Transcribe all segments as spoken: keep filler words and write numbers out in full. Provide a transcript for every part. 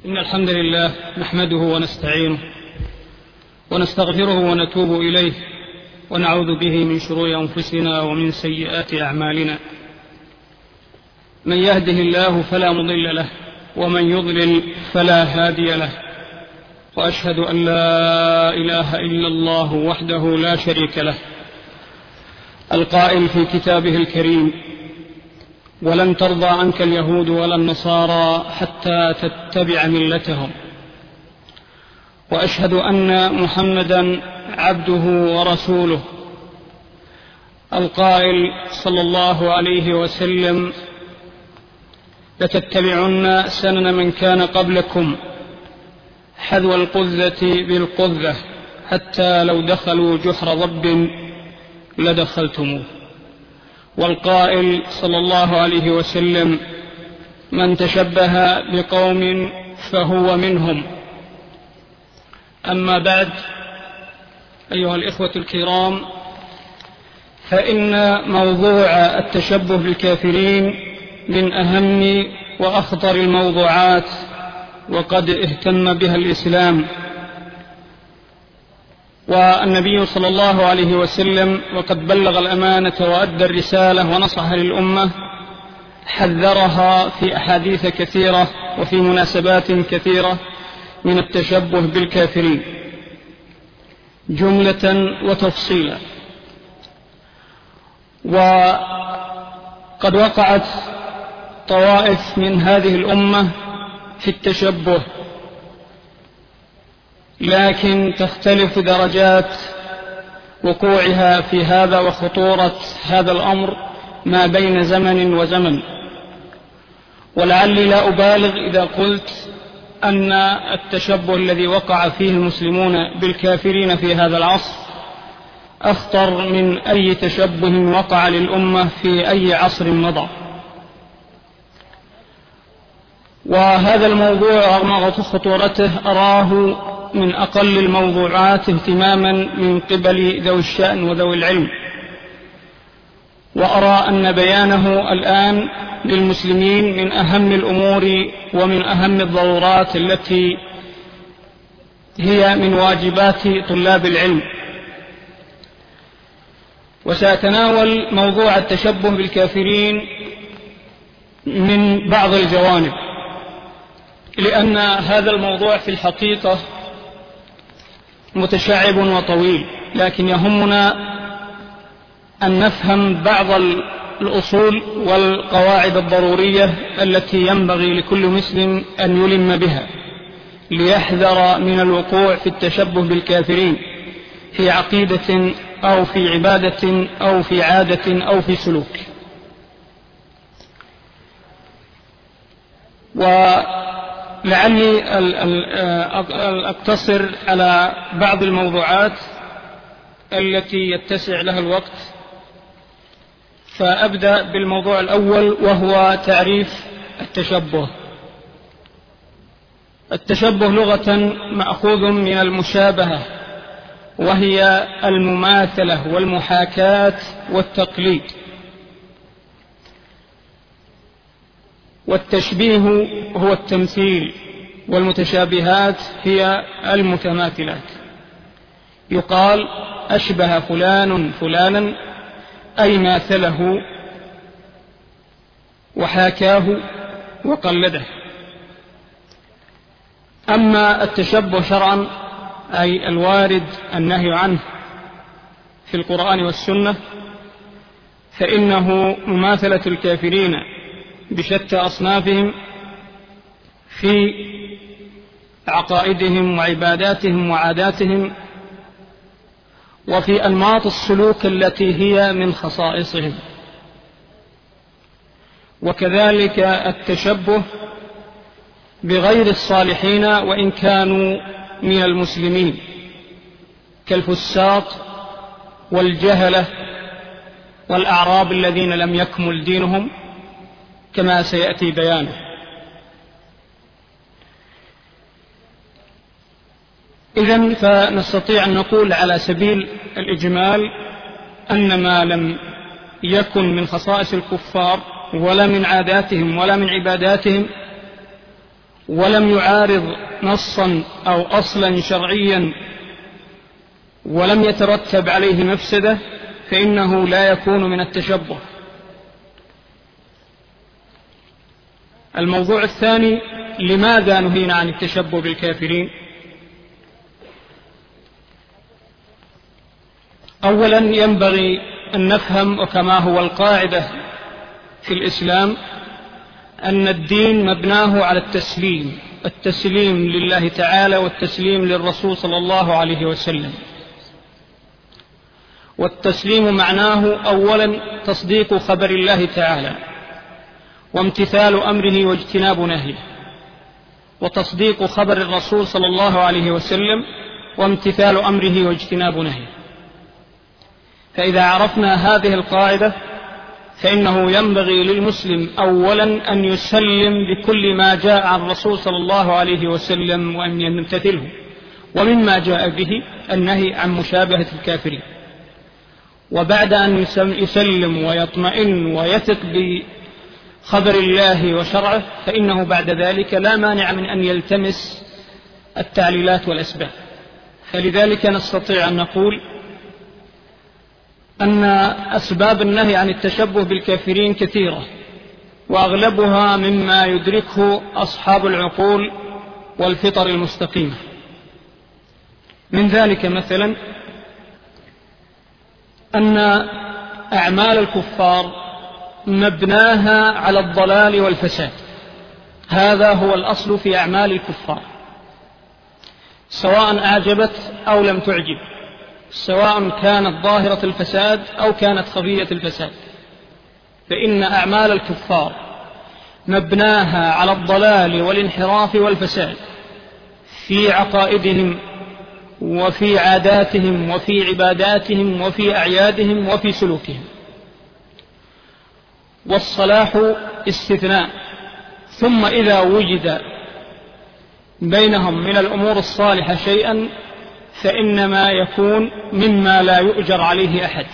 إن الحمد لله نحمده ونستعينه ونستغفره ونتوب إليه ونعوذ به من شرور أنفسنا ومن سيئات أعمالنا. من يهده الله فلا مضل له ومن يضلل فلا هادي له، وأشهد أن لا إله إلا الله وحده لا شريك له، القائل في كتابه الكريم: ولن ترضى عنك اليهود ولا النصارى حتى تتبع ملتهم. وأشهد أن محمدا عبده ورسوله، القائل صلى الله عليه وسلم: لتتبعن سنن من كان قبلكم حذو القذة بالقذة حتى لو دخلوا جحر ضب لدخلتموه. والقائل صلى الله عليه وسلم: من تشبه بقوم فهو منهم. أما بعد، أيها الإخوة الكرام، فإن موضوع التشبه بالكافرين من أهم وأخطر الموضوعات، وقد اهتم بها الإسلام. والنبي صلى الله عليه وسلم وقد بلغ الأمانة وأدى الرسالة ونصح للأمة، حذرها في أحاديث كثيرة وفي مناسبات كثيرة من التشبه بالكافرين جملة وتفصيلا. وقد وقعت طوائف من هذه الأمة في التشبه، لكن تختلف درجات وقوعها في هذا وخطورة هذا الأمر ما بين زمن وزمن. ولعلي لا أبالغ إذا قلت أن التشبه الذي وقع فيه المسلمون بالكافرين في هذا العصر أخطر من أي تشبه وقع للأمة في أي عصر مضى. وهذا الموضوع رغم خطورته أراه من أقل الموضوعات اهتماما من قبل ذوي الشأن وذوي العلم، وأرى أن بيانه الآن للمسلمين من أهم الأمور ومن أهم الضرورات التي هي من واجبات طلاب العلم. وسأتناول موضوع التشبه بالكافرين من بعض الجوانب، لأن هذا الموضوع في الحقيقة متشعب وطويل، لكن يهمنا أن نفهم بعض الأصول والقواعد الضرورية التي ينبغي لكل مسلم أن يلم بها ليحذر من الوقوع في التشبه بالكافرين في عقيدة أو في عبادة أو في عادة أو في سلوك. ولعلي أقتصر على بعض الموضوعات التي يتسع لها الوقت، فأبدأ بالموضوع الأول وهو تعريف التشبه. التشبه لغة مأخوذ من المشابهة، وهي المماثلة والمحاكاة والتقليد. والتشبيه هو التمثيل، والمتشابهات هي المتماثلات. يقال أشبه فلان فلانا، أي ماثله وحاكاه وقلده. أما التشبه شرعا، أي الوارد النهي عنه في القرآن والسنة، فإنه مماثلة الكافرين بشتى أصنافهم في عقائدهم وعباداتهم وعاداتهم، وفي أنماط السلوك التي هي من خصائصهم. وكذلك التشبه بغير الصالحين وإن كانوا من المسلمين، كالفساق والجهلة والأعراب الذين لم يكمل دينهم، كما سيأتي بيانه. إذن فنستطيع أن نقول على سبيل الإجمال أن ما لم يكن من خصائص الكفار ولا من عاداتهم ولا من عباداتهم ولم يعارض نصا أو أصلا شرعيا ولم يترتب عليه مفسدة فإنه لا يكون من التشبه. الموضوع الثاني: لماذا نهينا عن التشبه بالكافرين؟ أولا ينبغي أن نفهم، وكما هو القاعدة في الإسلام، أن الدين مبناه على التسليم، التسليم لله تعالى والتسليم للرسول صلى الله عليه وسلم. والتسليم معناه أولا تصديق خبر الله تعالى وامتثال أمره واجتناب نهيه، وتصديق خبر الرسول صلى الله عليه وسلم وامتثال أمره واجتناب نهيه. فإذا عرفنا هذه القاعدة فإنه ينبغي للمسلم أولا أن يسلم بكل ما جاء عن الرسول صلى الله عليه وسلم وأن يمتثله، ومما جاء به النهي عن مشابهة الكافرين. وبعد أن يسلم ويطمئن ويثق بخبر الله وشرعه فإنه بعد ذلك لا مانع من أن يلتمس التعليلات والأسباب. فلذلك نستطيع أن نقول أن أسباب النهي عن التشبه بالكافرين كثيرة، وأغلبها مما يدركه أصحاب العقول والفطر المستقيمة. من ذلك مثلا أن أعمال الكفار مبناها على الضلال والفساد، هذا هو الأصل في أعمال الكفار، سواء أعجبت أو لم تعجب، سواء كانت ظاهرة الفساد أو كانت خفية الفساد، فإن أعمال الكفار مبناها على الضلال والانحراف والفساد في عقائدهم وفي عاداتهم وفي عباداتهم وفي أعيادهم وفي سلوكهم. والصلاح استثناء، ثم إذا وجد بينهم من الأمور الصالحة شيئا فإنما يكون مما لا يؤجر عليه أحد.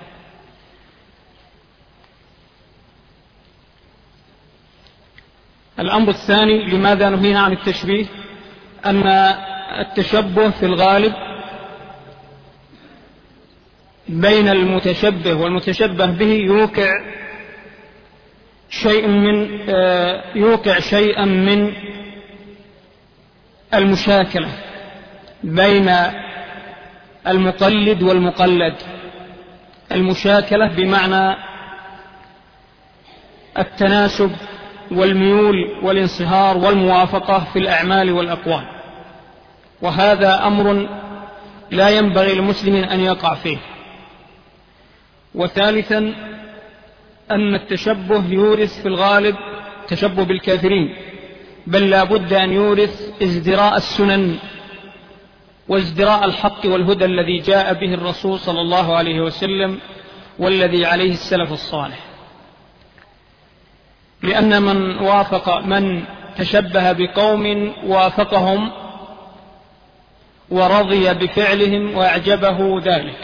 الأمر الثاني لماذا نهينا عن التشبيه، أن التشبه في الغالب بين المتشبه والمتشبه به يوقع شيء من يوقع شيئا من المشاكلة بين المقلد والمقلد. المشاكلة بمعنى التناسب والميول والانصهار والموافقة في الأعمال والأقوال، وهذا أمر لا ينبغي للمسلم أن يقع فيه. وثالثا أن التشبه يورث في الغالب تشبه بالكافرين، بل لا بد أن يورث ازدراء السنن وازدراء الحق والهدى الذي جاء به الرسول صلى الله عليه وسلم والذي عليه السلف الصالح. لأن من وافق من تشبه بقوم وافقهم ورضي بفعلهم وأعجبه ذلك،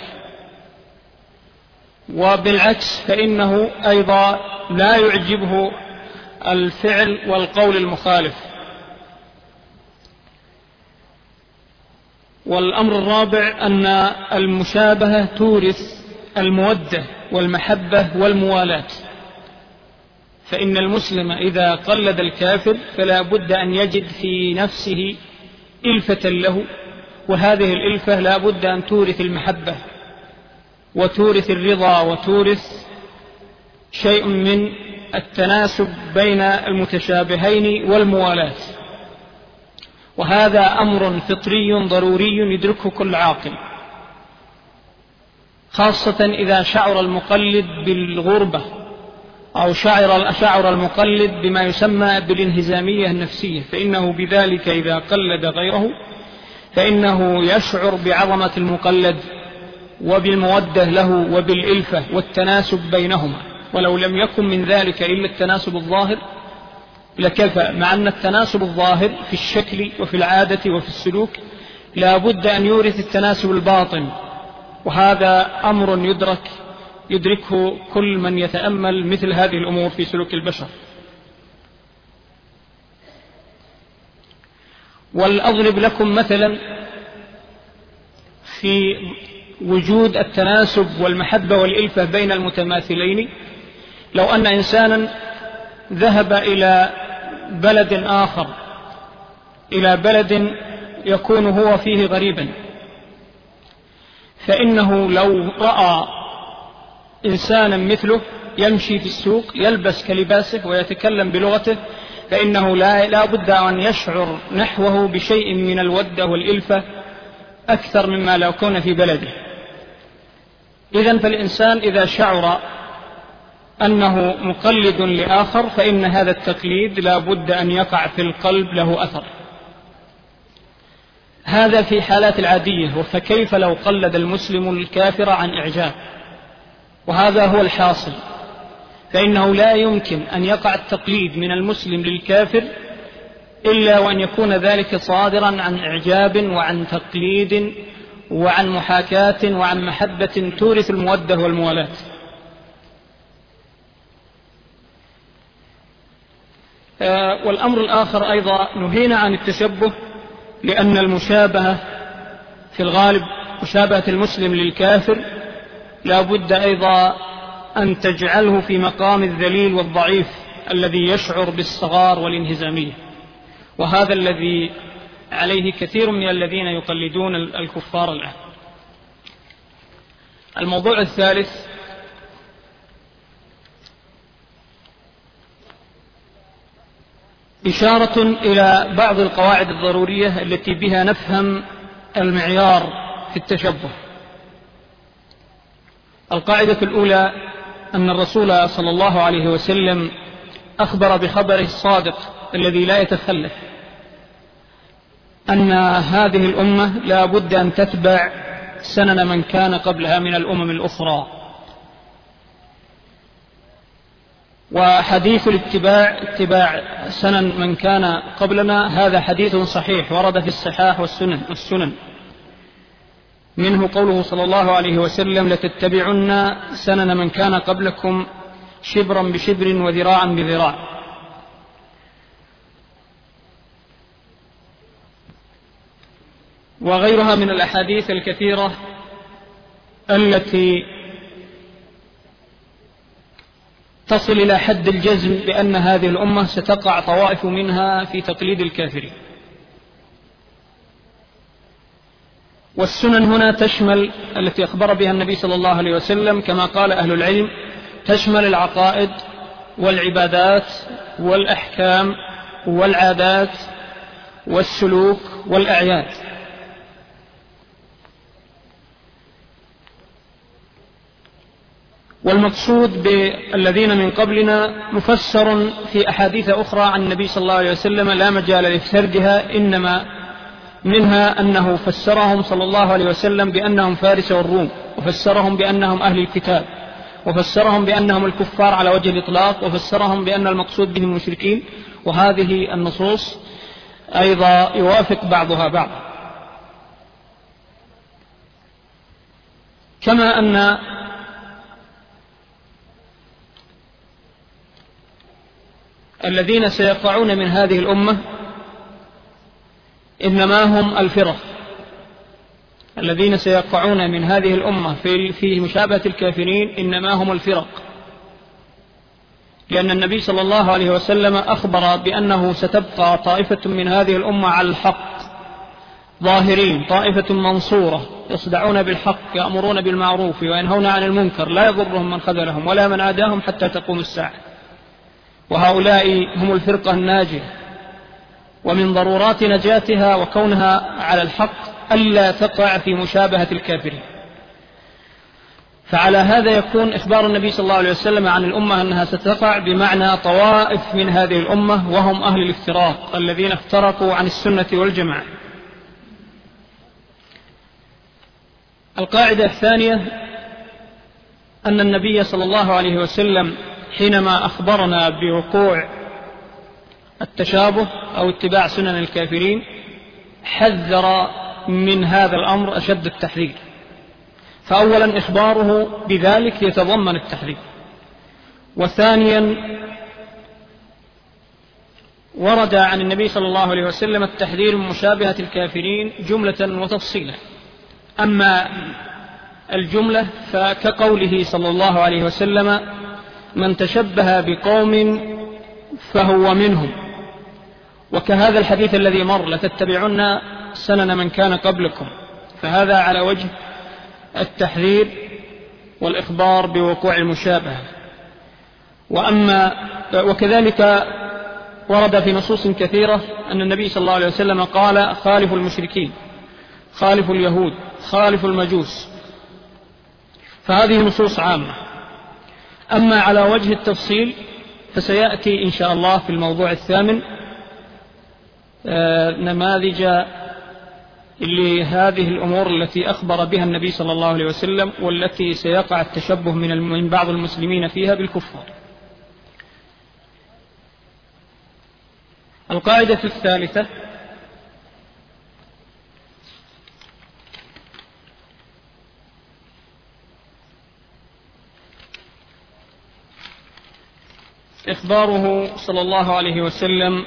وبالعكس فإنه أيضا لا يعجبه الفعل والقول المخالف. والأمر الرابع أن المشابهة تورث المودة والمحبة والموالاة، فإن المسلم إذا قلد الكافر فلا بد أن يجد في نفسه إلفة له، وهذه الإلفة لا بد أن تورث المحبة وتورث الرضا وتورث شيء من التناسب بين المتشابهين والموالاة. وهذا أمر فطري ضروري يدركه كل عاقل، خاصة إذا شعر المقلد بالغربة أو شعر, شعر المقلد بما يسمى بالانهزامية النفسية، فإنه بذلك إذا قلد غيره فإنه يشعر بعظمة المقلد وبالمودة له وبالإلفة والتناسب بينهما. ولو لم يكن من ذلك إلا التناسب الظاهر لكفى، مع أن التناسب الظاهر في الشكل وفي العادة وفي السلوك لا بد أن يورث التناسب الباطن، وهذا أمر يدرك يدركه كل من يتأمل مثل هذه الأمور في سلوك البشر. ولأضرب لكم مثلا في وجود التناسب والمحبة والإلفة بين المتماثلين. لو أن إنسانا ذهب إلى بلد آخر، إلى بلد يكون هو فيه غريبا، فإنه لو رأى إنسانا مثله يمشي في السوق يلبس كلباسه ويتكلم بلغته، فإنه لا, لا بد أن يشعر نحوه بشيء من الودة والإلفة أكثر مما لو كان في بلده. إذن فالإنسان إذا شعر أنه مقلد لآخر فإن هذا التقليد لا بد أن يقع في القلب له أثر. هذا في حالات العادية، فكيف لو قلد المسلم الكافر عن إعجاب؟ وهذا هو الحاصل، فإنه لا يمكن أن يقع التقليد من المسلم للكافر إلا وأن يكون ذلك صادرا عن إعجاب وعن تقليد وعن محاكاة وعن محبة تورث المودة والموالاة. آه والأمر الآخر أيضا نهينا عن التشبه، لأن المشابهة في الغالب مشابهة المسلم للكافر لا بد أيضا أن تجعله في مقام الذليل والضعيف الذي يشعر بالصغار والانهزامية، وهذا الذي عليه كثير من الذين يقلدون الكفار الآن. الموضوع الثالث إشارة إلى بعض القواعد الضرورية التي بها نفهم المعيار في التشبه. القاعدة الأولى أن الرسول صلى الله عليه وسلم أخبر بخبره الصادق الذي لا يتخلف أن هذه الأمة لا بد أن تتبع سنن من كان قبلها من الأمم الأخرى. وحديث الاتباع اتباع سنن من كان قبلنا هذا حديث صحيح ورد في الصحاح والسنن, والسنن منه قوله صلى الله عليه وسلم: لتتبعن سنن من كان قبلكم شبرا بشبر وذراعا بذراع. وغيرها من الأحاديث الكثيرة التي تصل إلى حد الجزم بأن هذه الأمة ستقع طوائف منها في تقليد الكافرين. والسنن هنا تشمل التي أخبر بها النبي صلى الله عليه وسلم كما قال أهل العلم، تشمل العقائد والعبادات والأحكام والعادات والسلوك والأعياد. والمقصود بالذين من قبلنا مفسر في أحاديث أخرى عن النبي صلى الله عليه وسلم لا مجال لسردها، إنما منها أنه فسرهم صلى الله عليه وسلم بأنهم فارس والروم، وفسرهم بأنهم أهل الكتاب، وفسرهم بأنهم الكفار على وجه الإطلاق، وفسرهم بأن المقصود بهم المشركين. وهذه النصوص أيضا يوافق بعضها بعض. كما أن الذين سيقعون من هذه الأمة إنما هم الفرق، الذين سيقعون من هذه الأمة في, في مشابهة الكافرين إنما هم الفرق، لأن النبي صلى الله عليه وسلم أخبر بأنه ستبقى طائفة من هذه الأمة على الحق ظاهرين، طائفة منصورة يصدعون بالحق، يأمرون بالمعروف وينهون عن المنكر، لا يضرهم من خذلهم ولا من عاداهم حتى تقوم الساعة. وهؤلاء هم الفرقة الناجية. ومن ضرورات نجاتها وكونها على الحق ألا تقع في مشابهة الكافرين. فعلى هذا يكون إخبار النبي صلى الله عليه وسلم عن الأمة أنها ستقع بمعنى طوائف من هذه الأمة وهم أهل الافتراق الذين افترقوا عن السنة والجماعة. القاعدة الثانية أن النبي صلى الله عليه وسلم حينما أخبرنا بوقوع التشابه أو اتباع سنن الكافرين حذر من هذا الأمر أشد التحذير. فأولا إخباره بذلك يتضمن التحذير، وثانيا ورد عن النبي صلى الله عليه وسلم التحذير من مشابهة الكافرين جملة وتفصيلا. أما الجملة فكقوله صلى الله عليه وسلم: من تشبه بقوم فهو منهم، وكهذا الحديث الذي مر: لتتبعن سنن من كان قبلكم. فهذا على وجه التحذير والإخبار بوقوع المشابهة. وأما وكذلك ورد في نصوص كثيرة أن النبي صلى الله عليه وسلم قال: خالفوا المشركين، خالفوا اليهود، خالفوا المجوس. فهذه نصوص عامة. أما على وجه التفصيل فسيأتي إن شاء الله في الموضوع الثامن نماذج لهذه الأمور التي أخبر بها النبي صلى الله عليه وسلم، والتي سيقع التشبه من بعض المسلمين فيها بالكفار. القاعدة الثالثة: إخباره صلى الله عليه وسلم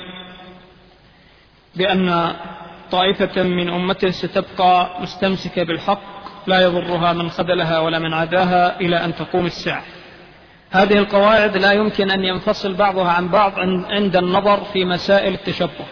بأن طائفة من أمته ستبقى مستمسكة بالحق لا يضرها من خذلها ولا من عداها إلى أن تقوم الساعة. هذه القواعد لا يمكن أن ينفصل بعضها عن بعض عند النظر في مسائل التشبه،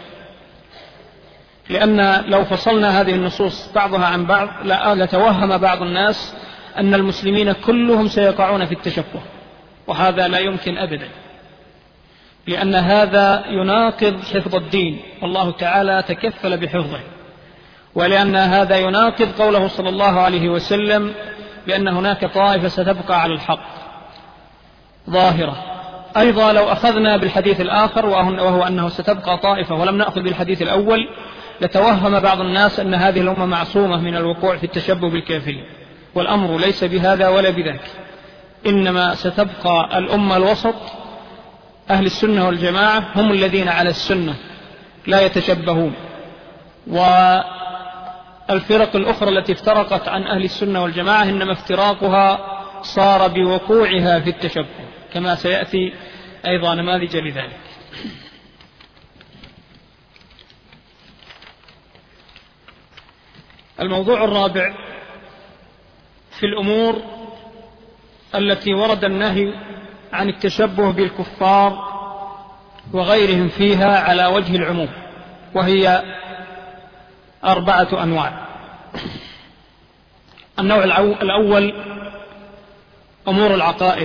لأن لو فصلنا هذه النصوص بعضها عن بعض لتوهم بعض الناس أن المسلمين كلهم سيقعون في التشبه، وهذا لا يمكن أبدا، لأن هذا يناقض حفظ الدين، والله تعالى تكفل بحفظه، ولأن هذا يناقض قوله صلى الله عليه وسلم بأن هناك طائفة ستبقى على الحق ظاهرة. أيضا لو أخذنا بالحديث الآخر وهو أنه ستبقى طائفة ولم نأخذ بالحديث الأول لتوهم بعض الناس أن هذه الأمة معصومة من الوقوع في التشبه بالكافرين، والأمر ليس بهذا ولا بذاك، إنما ستبقى الأمة الوسط، أهل السنة والجماعة هم الذين على السنة لا يتشبهون، والفرق الأخرى التي افترقت عن أهل السنة والجماعة إنما افتراقها صار بوقوعها في التشبه، كما سيأتي أيضا نماذج لذلك. الموضوع الرابع في الأمور التي ورد النهي عن التشبه بالكفار وغيرهم فيها على وجه العموم، وهي أربعة أنواع. النوع الأول أمور العقائد،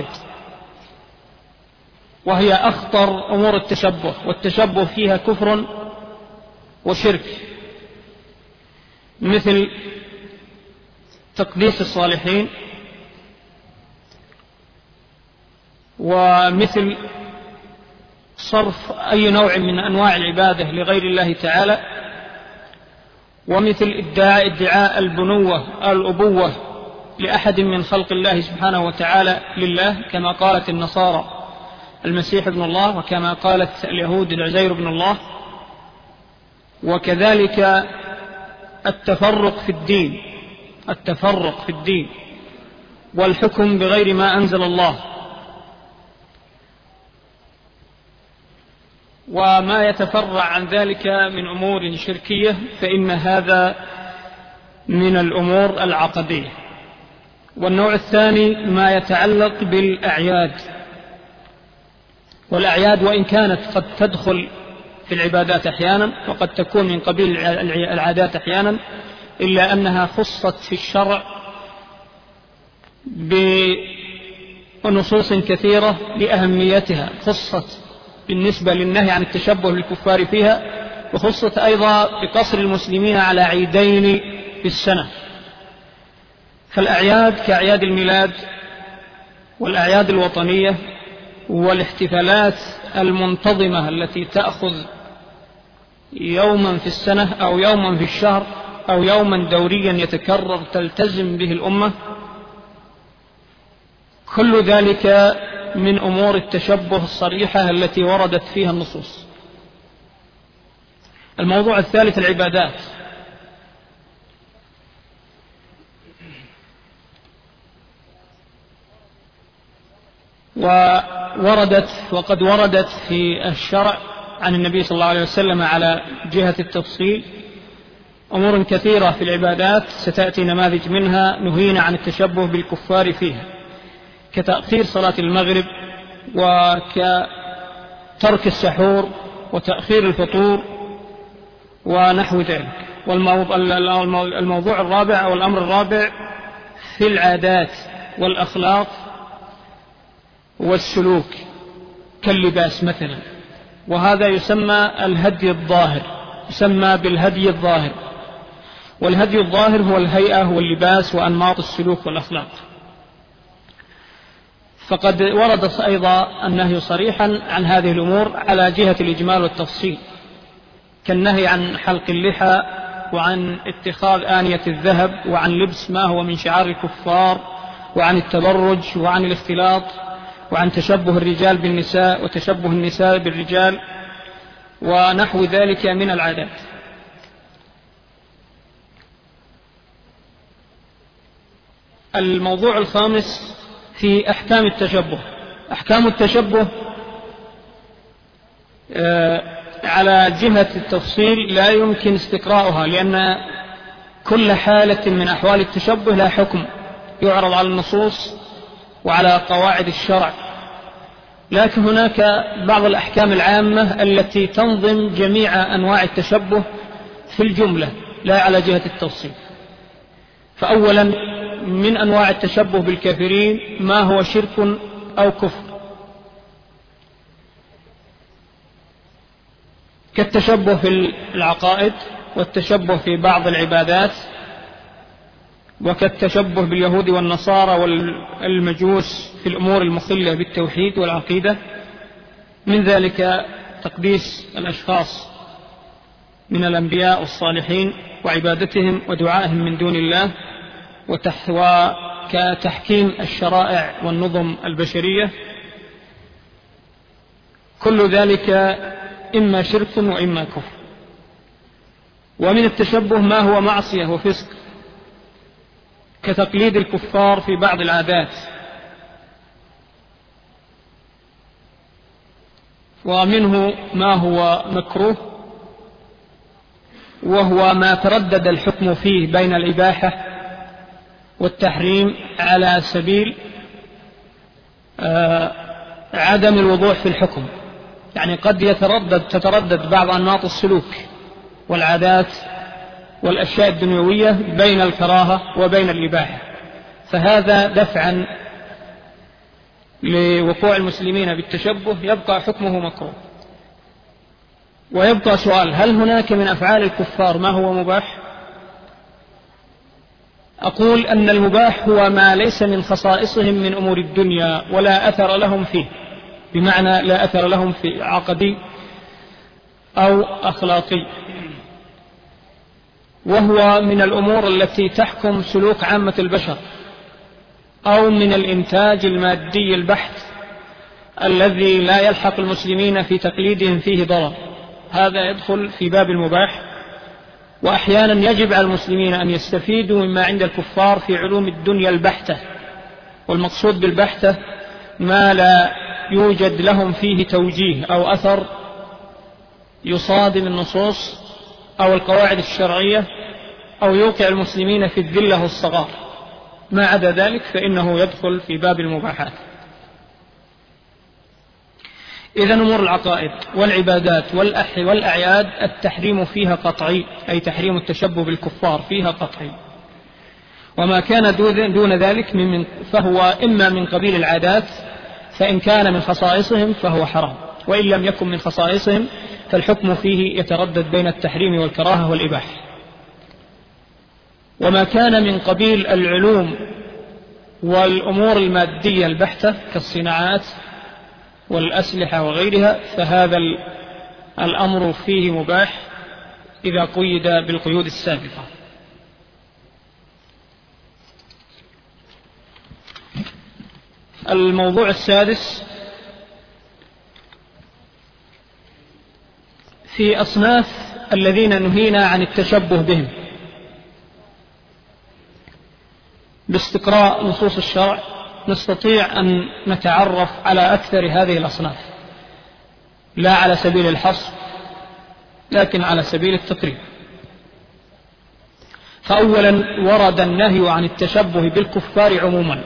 وهي أخطر أمور التشبه، والتشبه فيها كفر وشرك، مثل تقديس الصالحين، ومثل صرف أي نوع من أنواع العبادة لغير الله تعالى، ومثل ادعاء ادعاء البنوة الأبوة لأحد من خلق الله سبحانه وتعالى لله، كما قالت النصارى المسيح ابن الله، وكما قالت اليهود العزير ابن الله. وكذلك التفرق في الدين التفرق في الدين والحكم بغير ما أنزل الله، وما يتفرع عن ذلك من أمور شركية، فإن هذا من الأمور العقدية. والنوع الثاني ما يتعلق بالأعياد، والأعياد وإن كانت قد تدخل في العبادات أحيانا وقد تكون من قبيل العادات أحيانا، إلا أنها خصت في الشرع بنصوص كثيرة لأهميتها، خصت بالنسبة للنهي عن التشبه بالكفار فيها، وخصت أيضا بقصر المسلمين على عيدين في السنة. فالأعياد كأعياد الميلاد والأعياد الوطنية والاحتفالات المنتظمة التي تأخذ يوما في السنة أو يوما في الشهر أو يوما دوريا يتكرر تلتزم به الأمة، كل ذلك من أمور التشبه الصريحة التي وردت فيها النصوص. الموضوع الثالث العبادات، ووردت وقد وردت في الشرع عن النبي صلى الله عليه وسلم على جهة التفصيل أمور كثيرة في العبادات ستأتي نماذج منها نهينا عن التشبه بالكفار فيها، كتأخير صلاة المغرب وكترك السحور وتأخير الفطور ونحو ذلك. والموضوع الرابع أو الأمر الرابع في العادات والأخلاق والسلوك كاللباس مثلا، وهذا يسمى الهدي الظاهر، يسمى بالهدي الظاهر. والهدي الظاهر هو الهيئة واللباس وأنماط السلوك والأخلاق. فقد ورد أيضا النهي صريحا عن هذه الأمور على جهة الإجمال والتفصيل، كالنهي عن حلق اللحى وعن اتخاذ آنية الذهب وعن لبس ما هو من شعار الكفار وعن التبرج وعن الاختلاط وعن تشبه الرجال بالنساء وتشبه النساء بالرجال ونحو ذلك من العادات. الموضوع الخامس في أحكام التشبه. أحكام التشبه على جهة التفصيل لا يمكن استقراؤها، لأن كل حالة من أحوال التشبه لا حكم يعرض على النصوص وعلى قواعد الشرع، لكن هناك بعض الأحكام العامة التي تنظم جميع أنواع التشبه في الجملة لا على جهة التفصيل. فأولا من أنواع التشبه بالكافرين ما هو شرك أو كفر، كالتشبه في العقائد والتشبه في بعض العبادات، وكالتشبه باليهود والنصارى والمجوس في الأمور المخلة بالتوحيد والعقيدة، من ذلك تقديس الأشخاص من الأنبياء والصالحين وعبادتهم ودعائهم من دون الله، وكتحكيم الشرائع والنظم البشرية. كل ذلك إما شرك وإما كفر. ومن التشبه ما هو معصية وفسق، كتقليد الكفار في بعض العادات. ومنه ما هو مكروه، وهو ما تردد الحكم فيه بين الإباحة والتحريم على سبيل آه عدم الوضوح في الحكم، يعني قد يتردد تتردد بعض أنماط السلوك والعادات والأشياء الدنيوية بين الكراهة وبين الإباحة، فهذا دفعا لوقوع المسلمين بالتشبه يبقى حكمه مكروه. ويبقى سؤال: هل هناك من أفعال الكفار ما هو مباح؟ أقول أن المباح هو ما ليس من خصائصهم من أمور الدنيا ولا أثر لهم فيه، بمعنى لا أثر لهم في عقدي أو أخلاقي، وهو من الأمور التي تحكم سلوك عامة البشر، أو من الإنتاج المادي البحت الذي لا يلحق المسلمين في تقليدهم فيه ضرر، هذا يدخل في باب المباح. وأحيانا يجب على المسلمين أن يستفيدوا مما عند الكفار في علوم الدنيا البحتة، والمقصود بالبحتة ما لا يوجد لهم فيه توجيه أو أثر يصادم النصوص أو القواعد الشرعية أو يوقع المسلمين في الذلة والصغار. ما عدا ذلك فإنه يدخل في باب المباحات. إذن أمور العقائد والعبادات والأعياد التحريم فيها قطعي، أي تحريم التشبه بالكفار فيها قطعي. وما كان دون ذلك من فهو إما من قبيل العادات، فإن كان من خصائصهم فهو حرام، وإن لم يكن من خصائصهم فالحكم فيه يتردد بين التحريم والكراهة والإباحة. وما كان من قبيل العلوم والأمور المادية البحتة كالصناعات والأسلحة وغيرها فهذا الأمر فيه مباح إذا قيد بالقيود السابقة. الموضوع السادس في أصناف الذين نهينا عن التشبه بهم. باستقراء نصوص الشرع نستطيع أن نتعرف على أكثر هذه الأصناف. لا على سبيل الحصر لكن على سبيل التقريب. فأولا ورد النهي عن التشبه بالكفار عموما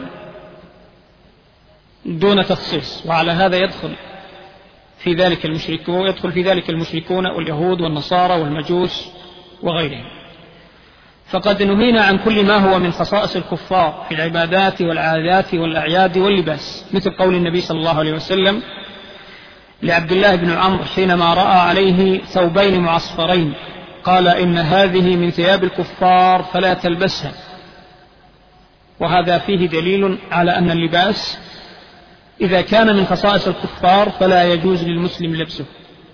دون تخصيص، وعلى هذا يدخل في ذلك المشركون يدخل في ذلك المشركون واليهود والنصارى والمجوس وغيرهم. فقد نهينا عن كل ما هو من خصائص الكفار في العبادات والعادات والأعياد واللباس، مثل قول النبي صلى الله عليه وسلم لعبد الله بن عمرو حينما رأى عليه ثوبين معصفرين قال: إن هذه من ثياب الكفار فلا تلبسها. وهذا فيه دليل على أن اللباس إذا كان من خصائص الكفار فلا يجوز للمسلم لبسه.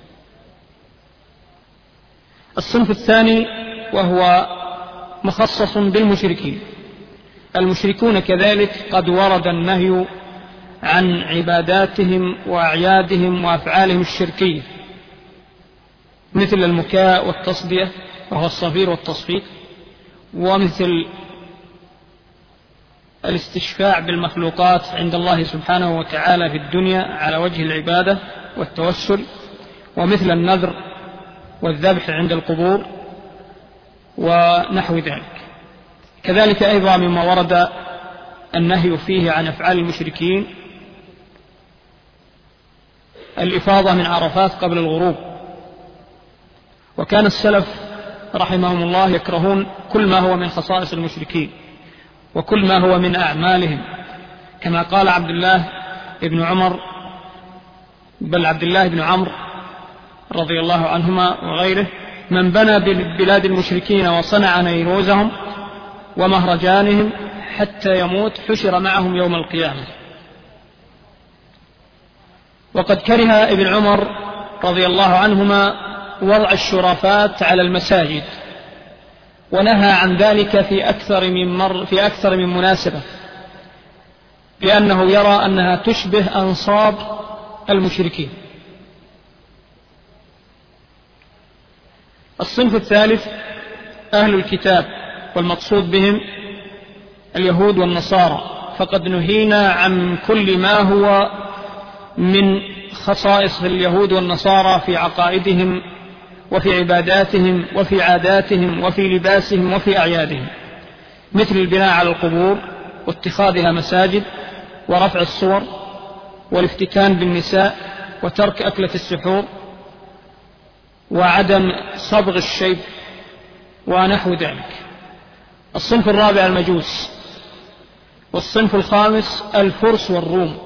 الصنف الثاني وهو مخصص بالمشركين. المشركون كذلك قد ورد النهي عن عباداتهم وأعيادهم وأفعالهم الشركية، مثل المكاء والتصدية وهو الصفير والتصفيق، ومثل الاستشفاع بالمخلوقات عند الله سبحانه وتعالى في الدنيا على وجه العبادة والتوسل، ومثل النذر والذبح عند القبور ونحو ذلك. كذلك أيضا مما ورد النهي فيه عن أفعال المشركين الإفاضة من عرفات قبل الغروب. وكان السلف رحمهم الله يكرهون كل ما هو من خصائص المشركين وكل ما هو من أعمالهم، كما قال عبد الله بن عمر بل عبد الله بن عمرو رضي الله عنهما وغيره: من بنى بلاد المشركين وصنع نيروزهم ومهرجانهم حتى يموت حشر معهم يوم القيامة. وقد كره ابن عمر رضي الله عنهما وضع الشرفات على المساجد، ونهى عن ذلك في أكثر من مر في أكثر من مناسبة، لأنه يرى أنها تشبه أنصاب المشركين. الصنف الثالث أهل الكتاب، والمقصود بهم اليهود والنصارى، فقد نهينا عن كل ما هو من خصائص اليهود والنصارى في عقائدهم وفي عباداتهم وفي عاداتهم وفي لباسهم وفي أعيادهم، مثل البناء على القبور واتخاذها مساجد ورفع الصور والافتتان بالنساء وترك أكلة السحور وعدم صبغ الشيب ونحو ذلك. الصنف الرابع المجوس. والصنف الخامس الفرس والروم،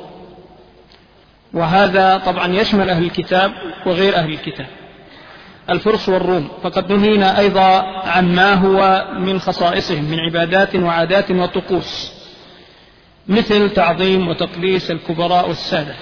وهذا طبعا يشمل أهل الكتاب وغير أهل الكتاب. الفرس والروم فقد نهينا أيضا عن ما هو من خصائصهم من عبادات وعادات وطقوس، مثل تعظيم وتقديس الكبراء والسادة.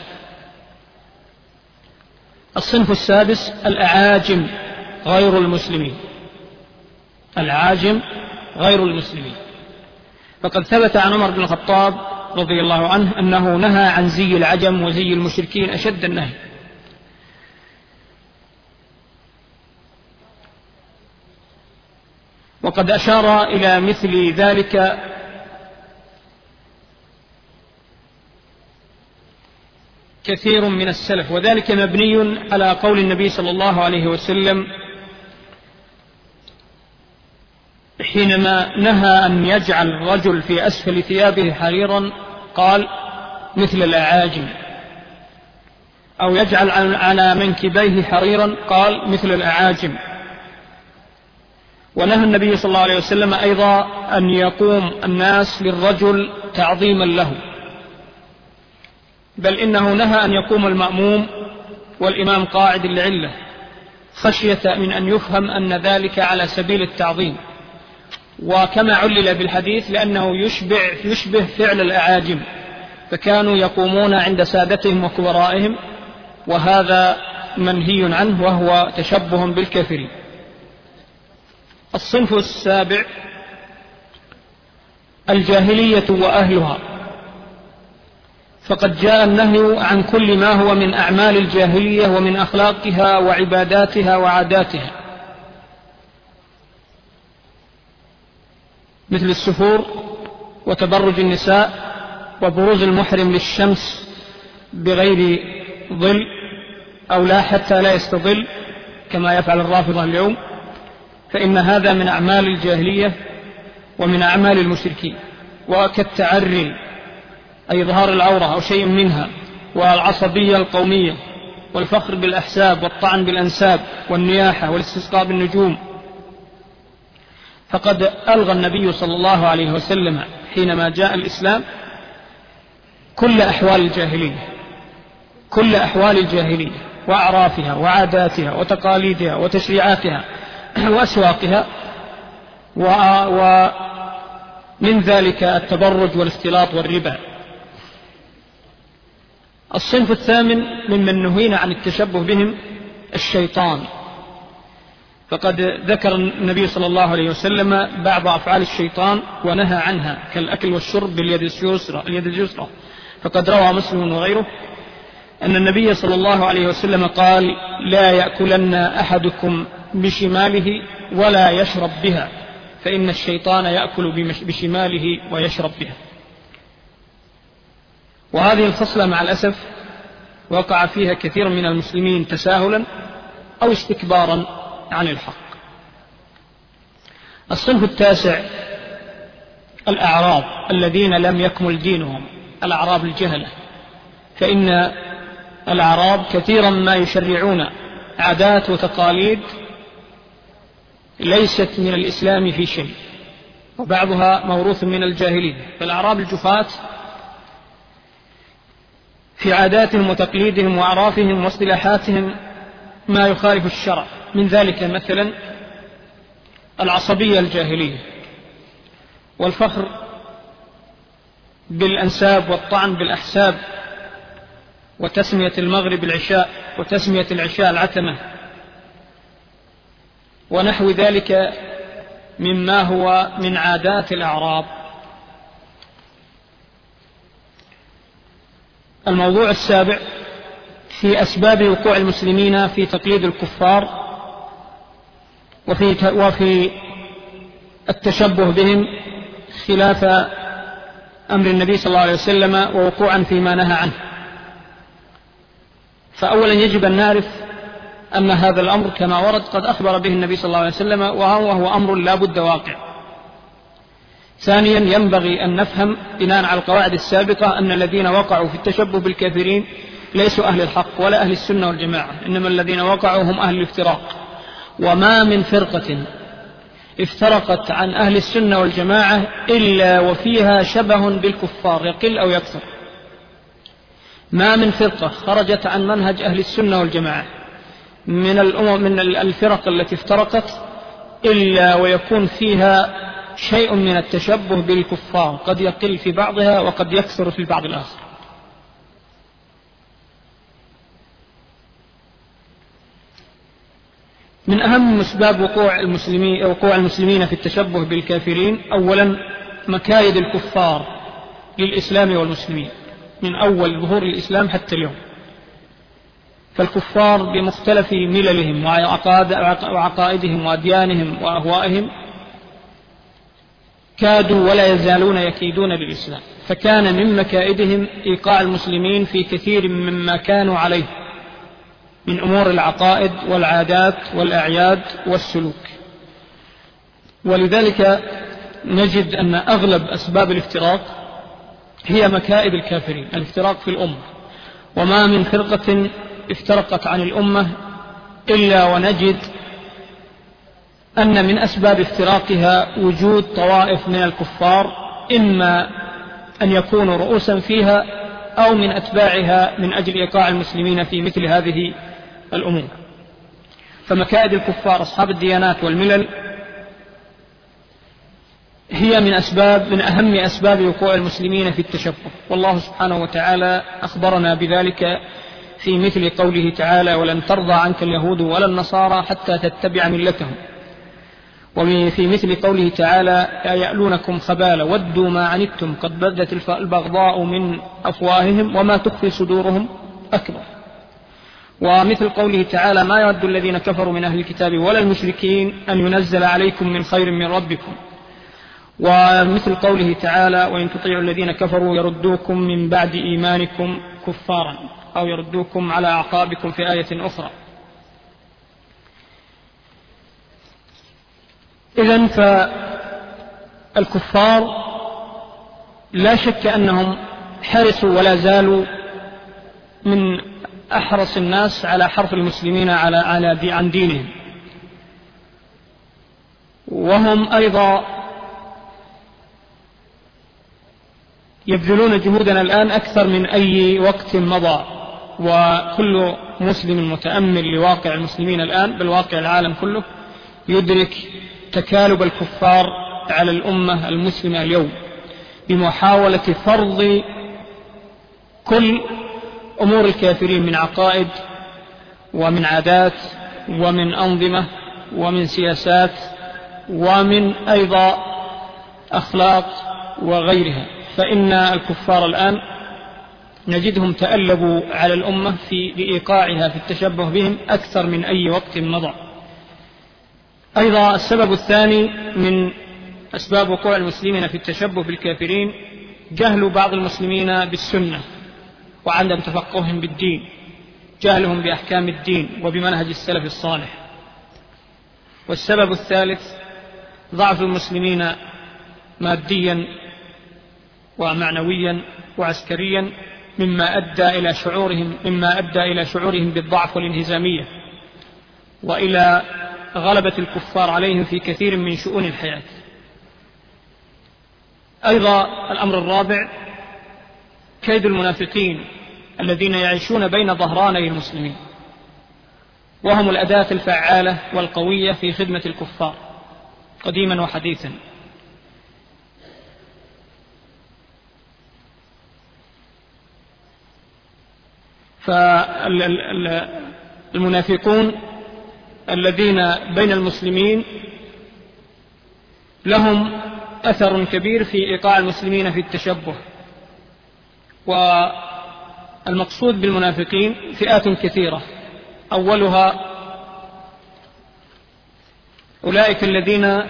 الصنف السادس الأعاجم غير المسلمين. العاجم غير المسلمين، فقد ثبت عن عمر بن الخطاب رضي الله عنه أنه نهى عن زي العجم وزي المشركين أشد النهي. وقد أشار إلى مثل ذلك كثير من السلف، وذلك مبني على قول النبي صلى الله عليه وسلم حينما نهى أن يجعل الرجل في أسفل ثيابه حريرا قال: مثل الأعاجم، أو يجعل على منكبيه حريرا قال: مثل الأعاجم. ونهى النبي صلى الله عليه وسلم أيضا أن يقوم الناس للرجل تعظيما له، بل إنه نهى أن يقوم المأموم والإمام قاعد لعلة، خشية من أن يفهم أن ذلك على سبيل التعظيم، وكما علل بالحديث لأنه يشبه, يشبه فعل الأعاجم، فكانوا يقومون عند سادتهم وكبرائهم، وهذا منهي عنه وهو تشبه بالكافرين. الصنف السابع الجاهلية وأهلها، فقد جاء النهي عن كل ما هو من أعمال الجاهلية ومن أخلاقها وعباداتها وعاداتها، مثل السفور وتبرج النساء وبروز المحرم للشمس بغير ظل، أو لا حتى لا يستظل كما يفعل الرافضة اليوم، فإن هذا من أعمال الجاهلية ومن أعمال المشركين، وكالتعري أي إظهار العورة أو شيء منها، والعصبية القومية، والفخر بالأحساب، والطعن بالأنساب، والنياحة، والاستسقاء بالنجوم. فقد ألغى النبي صلى الله عليه وسلم حينما جاء الإسلام كل أحوال الجاهلية، كل أحوال الجاهلية وأعرافها وعاداتها وتقاليدها وتشريعاتها وأسواقها، ومن ذلك التبرج والاختلاط والربا. الصنف الثامن ممن نهينا عن التشبه بهم الشيطان، فقد ذكر النبي صلى الله عليه وسلم بعض أفعال الشيطان ونهى عنها كالأكل والشرب باليد اليسرى اليد اليسرى فقد روى مسلم وغيره أن النبي صلى الله عليه وسلم قال: لا يأكلن أحدكم بشماله ولا يشرب بها، فإن الشيطان يأكل بشماله ويشرب بها. وهذه الخصلة مع الأسف وقع فيها كثير من المسلمين تساهلا أو استكبارا عن الحق. الصنف التاسع الأعراب الذين لم يكمل دينهم، الأعراب الجهلة، فإن الأعراب كثيرا ما يشرعون عادات وتقاليد ليست من الإسلام في شيء، وبعضها موروث من الجاهلية. فالأعراب الجفاة في عاداتهم وتقليدهم وأعرافهم واصطلاحاتهم ما يخالف الشرع، من ذلك مثلا العصبية الجاهلية، والفخر بالأنساب، والطعن بالأحساب، وتسمية المغرب العشاء، وتسمية العشاء العتمة، ونحو ذلك مما هو من عادات الأعراب. الموضوع السابع في أسباب وقوع المسلمين في تقليد الكفار وفي وفي التشبه بهم خلاف أمر النبي صلى الله عليه وسلم ووقوعا فيما نهى عنه. فأولا يجب أن نعرف أن هذا الأمر كما ورد قد أخبر به النبي صلى الله عليه وسلم، وهو أمر لا بد واقع. ثانيا ينبغي أن نفهم بناء على القواعد السابقة أن الذين وقعوا في التشبه بالكافرين ليسوا أهل الحق ولا أهل السنة والجماعة، إنما الذين وقعوا هم أهل الافتراق. وما من فرقة افترقت عن أهل السنة والجماعة إلا وفيها شبه بالكفار يقل أو يكثر. ما من فرقة خرجت عن منهج أهل السنة والجماعة من الأمم من الفرق التي افترقت إلا ويكون فيها شيء من التشبه بالكفار، قد يقل في بعضها وقد يكثر في البعض الآخر. من أهم أسباب وقوع المسلمين وقوع المسلمين في التشبه بالكافرين أولا مكايد الكفار للإسلام والمسلمين من أول ظهور الإسلام حتى اليوم. فالكفار بمختلف مللهم وعقائدهم وأديانهم وأهوائهم كادوا ولا يزالون يكيدون للإسلام، فكان من مكائدهم إيقاع المسلمين في كثير مما كانوا عليه من أمور العقائد والعادات والأعياد والسلوك. ولذلك نجد أن أغلب أسباب الافتراق هي مكائد الكافرين، الافتراق في الأمة. وما من فرقة افترقت عن الأمة إلا ونجد أن من أسباب افتراقها وجود طوائف من الكفار، إما أن يكونوا رؤوسا فيها أو من أتباعها من أجل إيقاع المسلمين في مثل هذه الأمور. فمكائد الكفار أصحاب الديانات والملل هي من أسباب من أهم أسباب وقوع المسلمين في التشبه، والله سبحانه وتعالى أخبرنا بذلك في مثل قوله تعالى: ولن ترضى عنك اليهود ولا النصارى حتى تتبع ملتهم. وفي مثل قوله تعالى: يألونكم خبالا ودوا ما عنتم قد بدت البغضاء من أفواههم وما تخفي صدورهم أكبر. ومثل قوله تعالى: ما يود الذين كفروا من أهل الكتاب ولا المشركين أن ينزل عليكم من خير من ربكم. ومثل قوله تعالى: وإن تطيعوا الذين كفروا يردوكم من بعد إيمانكم كفارا أو يردوكم على أعقابكم في آية أخرى. إذن فالكفار لا شك أنهم حرصوا ولا زالوا من أحرص الناس على حرف المسلمين على على عن دينهم، وهم أيضا يبذلون جهودنا الآن أكثر من أي وقت مضى. وكل مسلم متأمل لواقع المسلمين الآن بل واقع العالم كله يدرك تكالب الكفار على الأمة المسلمة اليوم بمحاولة فرض كل أمور الكافرين من عقائد ومن عادات ومن أنظمة ومن سياسات ومن أيضا أخلاق وغيرها. فإن الكفار الآن نجدهم تألبوا على الأمة في بإيقاعها في التشبه بهم أكثر من أي وقت مضى. أيضا السبب الثاني من أسباب وقوع المسلمين في التشبه بالكافرين جهل بعض المسلمين بالسنة وعدم تفقههم بالدين، جهلهم بأحكام الدين وبمنهج السلف الصالح. والسبب الثالث ضعف المسلمين ماديا ومعنويا وعسكريا مما أدى إلى شعورهم مما أدى إلى شعورهم بالضعف والانهزامية وإلى غلبة الكفار عليهم في كثير من شؤون الحياة. أيضا الأمر الرابع كيد المنافقين الذين يعيشون بين ظهراني المسلمين، وهم الأداة الفعالة والقوية في خدمة الكفار قديما وحديثا. فالمنافقون الذين بين المسلمين لهم أثر كبير في إيقاع المسلمين في التشبه. والمقصود بالمنافقين فئات كثيرة، أولها أولئك الذين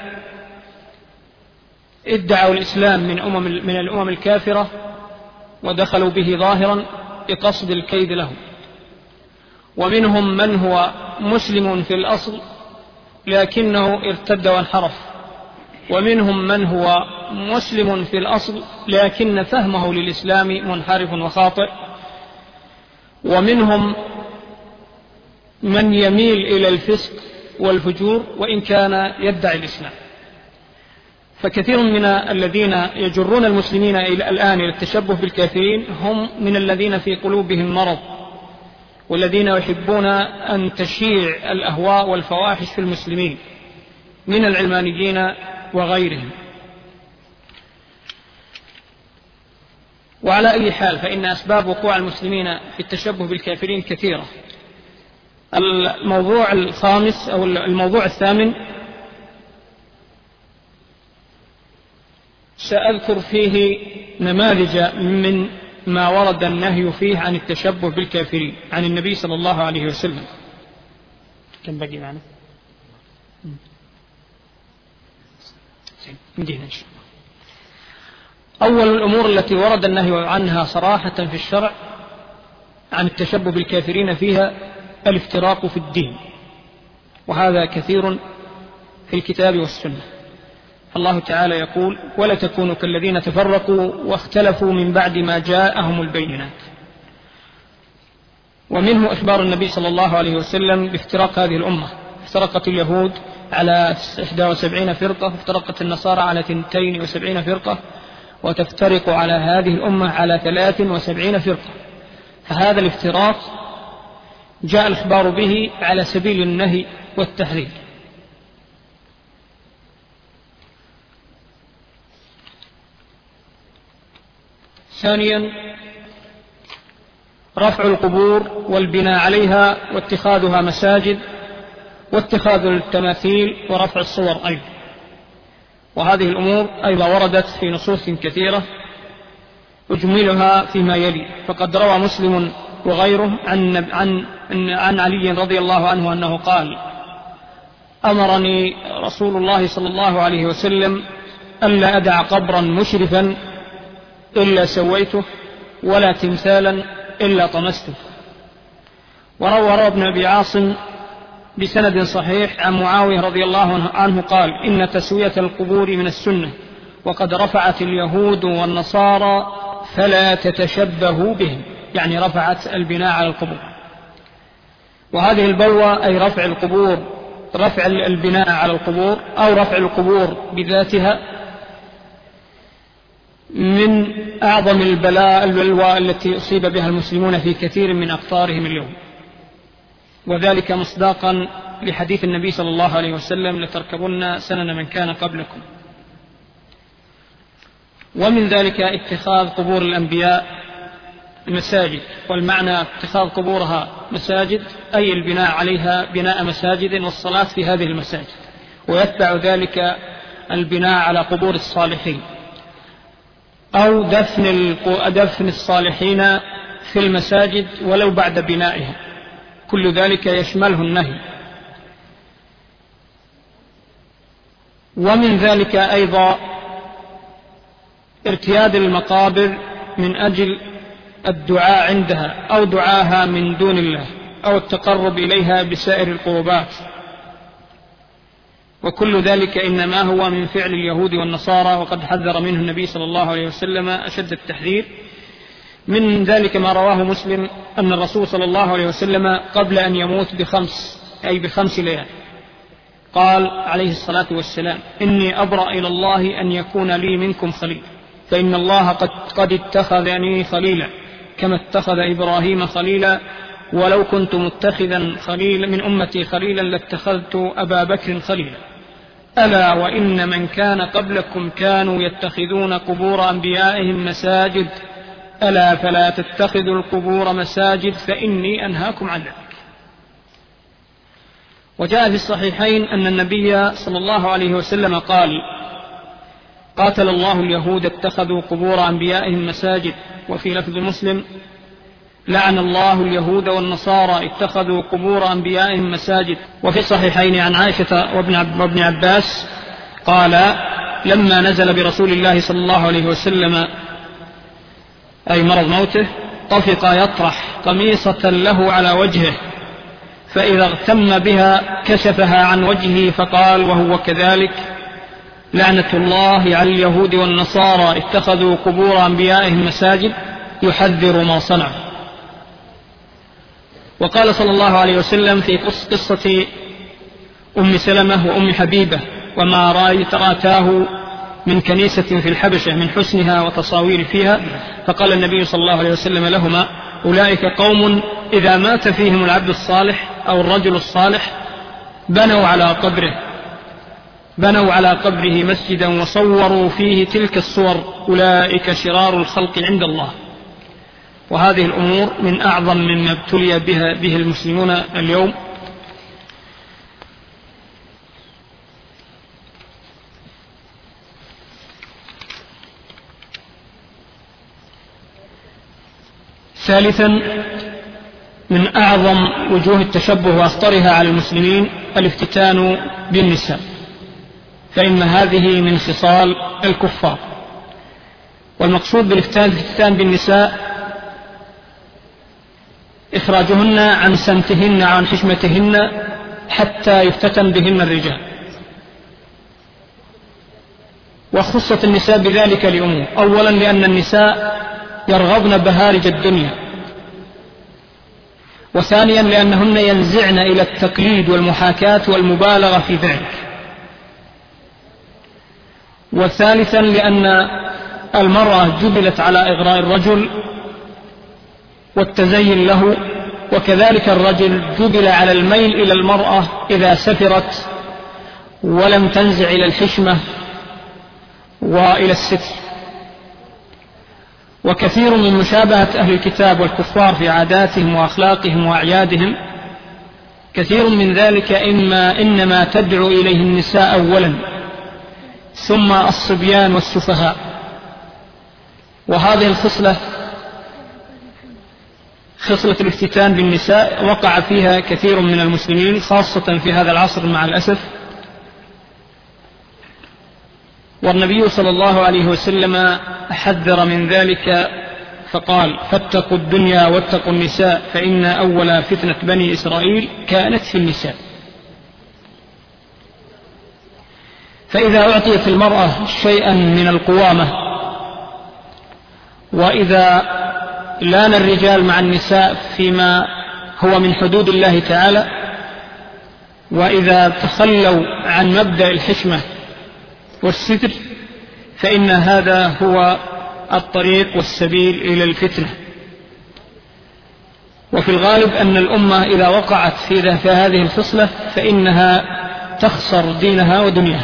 ادعوا الإسلام من أمم من الأمم الكافرة ودخلوا به ظاهرا بقصد الكيد لهم، ومنهم من هو مسلم في الأصل لكنه ارتد وانحرف، ومنهم من هو مسلم في الأصل لكن فهمه للإسلام منحرف وخاطئ، ومنهم من يميل إلى الفسق والفجور وإن كان يدعي الإسلام. فكثير من الذين يجرون المسلمين الآن إلى التشبه بالكافرين هم من الذين في قلوبهم مرض، والذين يحبون أن تشيع الأهواء والفواحش في المسلمين من العلمانيين وغيرهم. وعلى أي حال فإن أسباب وقوع المسلمين في التشبه بالكافرين كثيرة. الموضوع الخامس أو الموضوع الثامن سأذكر فيه نماذج من ما ورد النهي فيه عن التشبه بالكافرين عن النبي صلى الله عليه وسلم. كم بقي معنا؟ ندينا إن شاء الله. أول الأمور التي ورد النهي عنها صراحة في الشرع عن التشبه بالكافرين فيها الافتراق في الدين، وهذا كثير في الكتاب والسنة. الله تعالى يقول: ولا تكونوا كالذين تفرقوا واختلفوا من بعد ما جاءهم البينات. ومنه إخبار النبي صلى الله عليه وسلم بافتراق هذه الأمة. افترقت اليهود على إحدى وسبعين فرقة، وافترقت النصارى على اثنتين وسبعين فرقة، وتفترق على هذه الأمة على ثلاث وسبعين فرقة. فهذا الافتراق جاء الإخبار به على سبيل النهي والتحذير. ثانيا رفع القبور والبناء عليها واتخاذها مساجد واتخاذ التماثيل ورفع الصور أيضا. وهذه الأمور أيضا وردت في نصوص كثيرة أجملها فيما يلي. فقد روى مسلم وغيره عن, عن, عن علي رضي الله عنه أنه قال: أمرني رسول الله صلى الله عليه وسلم ألا أدع قبرا مشرفا إلا سويته، ولا تمثالا إلا طمسته. وروى ابن أبي عاصم بسند صحيح عن معاوية رضي الله عنه قال: إن تسوية القبور من السنة، وقد رفعت اليهود والنصارى فلا تتشبهوا بهم، يعني رفعت البناء على القبور. وهذه البلوى أي رفع القبور، رفع البناء على القبور أو رفع القبور بذاتها، من أعظم البلاء البلوى التي أصيب بها المسلمون في كثير من أقطارهم اليوم، وذلك مصداقا لحديث النبي صلى الله عليه وسلم: لتركبن سنن من كان قبلكم. ومن ذلك اتخاذ قبور الأنبياء مساجد، والمعنى اتخاذ قبورها مساجد أي البناء عليها بناء مساجد والصلاة في هذه المساجد، ويتبع ذلك البناء على قبور الصالحين أو دفن دفن الصالحين في المساجد ولو بعد بنائها، كل ذلك يشمله النهي. ومن ذلك أيضا ارتياد المقابر من أجل الدعاء عندها أو دعاها من دون الله أو التقرب إليها بسائر القربات، وكل ذلك إنما هو من فعل اليهود والنصارى، وقد حذر منه النبي صلى الله عليه وسلم أشد التحذير. من ذلك ما رواه مسلم أن الرسول صلى الله عليه وسلم قبل أن يموت بخمس أي بخمس ليال قال عليه الصلاة والسلام: إني أبرأ إلى الله أن يكون لي منكم خليل، فإن الله قد, قد اتخذني خليلا كما اتخذ إبراهيم خليلا، ولو كنت متخذا خليلا من أمتي خليلا لاتخذت أبا بكر خليلا. ألا وإن من كان قبلكم كانوا يتخذون قبور أنبيائهم مساجد، ألا فلا تتخذوا القبور مساجد فإني أنهاكم عن ذلك. وجاء في الصحيحين أن النبي صلى الله عليه وسلم قال: قاتل الله اليهود اتخذوا قبور أنبيائهم مساجد. وفي لفظ مسلم: لعن الله اليهود والنصارى اتخذوا قبور أنبيائهم مساجد. وفي الصحيحين عن عائشة وابن عباس قال: لما نزل برسول الله صلى الله عليه وسلم أي مرض موته طفق يطرح قميصة له على وجهه، فإذا اغتم بها كشفها عن وجهه فقال وهو كذلك: لعنة الله على اليهود والنصارى اتخذوا قبور أنبيائهم مساجد، يحذر ما صنعوا. وقال صلى الله عليه وسلم في قصة أم سلمة وأم حبيبة وما رأيتاه من كنيسة في الحبشة من حسنها وتصاوير فيها، فقال النبي صلى الله عليه وسلم لهما: أولئك قوم إذا مات فيهم العبد الصالح أو الرجل الصالح بنوا على قبره بنوا على قبره مسجدا وصوروا فيه تلك الصور، أولئك شرار الخلق عند الله. وهذه الأمور من أعظم مما ابتلي بها به المسلمون اليوم. ثالثا، من أعظم وجوه التشبه وأخطرها على المسلمين الافتتان بالنساء، فإن هذه من خصال الكفار. والمقصود بالافتتان بالنساء إخراجهن عن سمتهن عن حشمتهن حتى يفتتن بهن الرجال. وخصت النساء بذلك لأمور: أولا لأن النساء يرغبن بهارج الدنيا، وثانيا لأنهن ينزعن إلى التقليد والمحاكاة والمبالغة في ذلك، وثالثا لأن المرأة جبلت على إغراء الرجل والتزين له، وكذلك الرجل جبل على الميل إلى المرأة إذا سفرت ولم تنزع إلى الحشمة وإلى الستر. وكثير من مشابهة أهل الكتاب والكفار في عاداتهم وأخلاقهم وأعيادهم، كثير من ذلك إما إنما تدعو إليه النساء أولا ثم الصبيان والسفهاء. وهذه الخصلة خصلة الافتتان بالنساء وقع فيها كثير من المسلمين خاصة في هذا العصر مع الأسف. والنبي صلى الله عليه وسلم حذر من ذلك فقال: فاتقوا الدنيا واتقوا النساء فإن أول فتنة بني إسرائيل كانت في النساء. فإذا أعطيت المرأة شيئا من القوامة، وإذا لان الرجال مع النساء فيما هو من حدود الله تعالى، وإذا تخلوا عن مبدأ الحشمة والستر، فإن هذا هو الطريق والسبيل إلى الفتنة. وفي الغالب أن الأمة إذا وقعت في هذه الخصلة فإنها تخسر دينها ودنياها.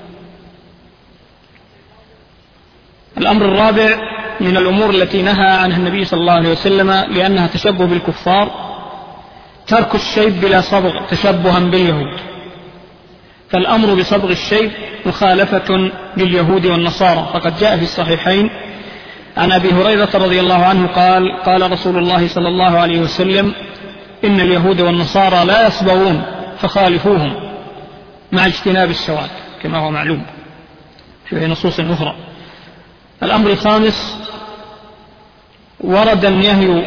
الأمر الرابع من الأمور التي نهى عنها النبي صلى الله عليه وسلم لأنها تشبه بالكفار: ترك الشيب بلا صبغ تشبها باليهود. فالأمر بصبغ الشيب مخالفة لليهود والنصارى، فقد جاء في الصحيحين عن أبي هريرة رضي الله عنه قال: قال رسول الله صلى الله عليه وسلم: إن اليهود والنصارى لا يصبغون فخالفوهم مع اجتناب السواد، كما هو معلوم في نصوص أخرى. الأمر الخامس: ورد النهي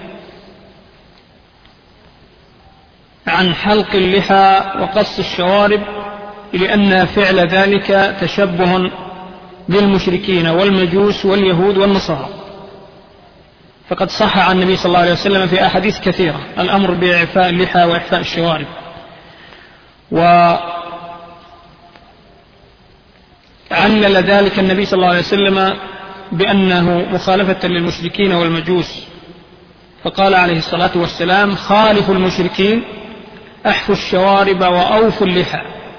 عن حلق اللحى وقص الشوارب، لأن فعل ذلك تشبه بالمشركين والمجوس واليهود والنصارى. فقد صح عن النبي صلى الله عليه وسلم في أحاديث كثيرة الأمر بإعفاء اللحى وإعفاء الشوارب. وعلل ذلك النبي صلى الله عليه وسلم بأنه مخالفة للمشركين والمجوس، فقال عليه الصلاة والسلام: خالفوا المشركين، أحفوا الشوارب وأوفوا اللحى.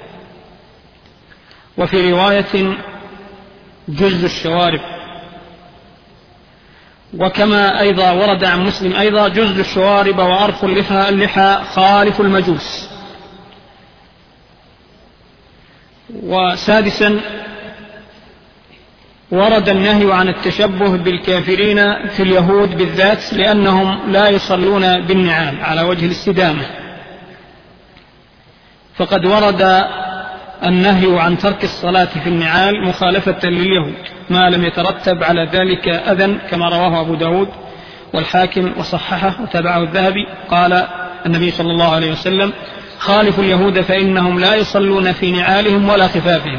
وفي رواية: جز الشوارب. وكما أيضا ورد عن مسلم أيضا: جز الشوارب وأرخوا اللحى اللحى خالفوا المجوس. وسادسا: ورد النهي عن التشبه بالكافرين في اليهود بالذات، لأنهم لا يصلون بالنعال على وجه الاستدامة. فقد ورد النهي عن ترك الصلاة في النعال مخالفة لليهود ما لم يترتب على ذلك أذى، كما رواه أبو داود والحاكم وصححه وتابعه الذهبي. قال النبي صلى الله عليه وسلم: خالفوا اليهود فإنهم لا يصلون في نعالهم ولا خفافهم.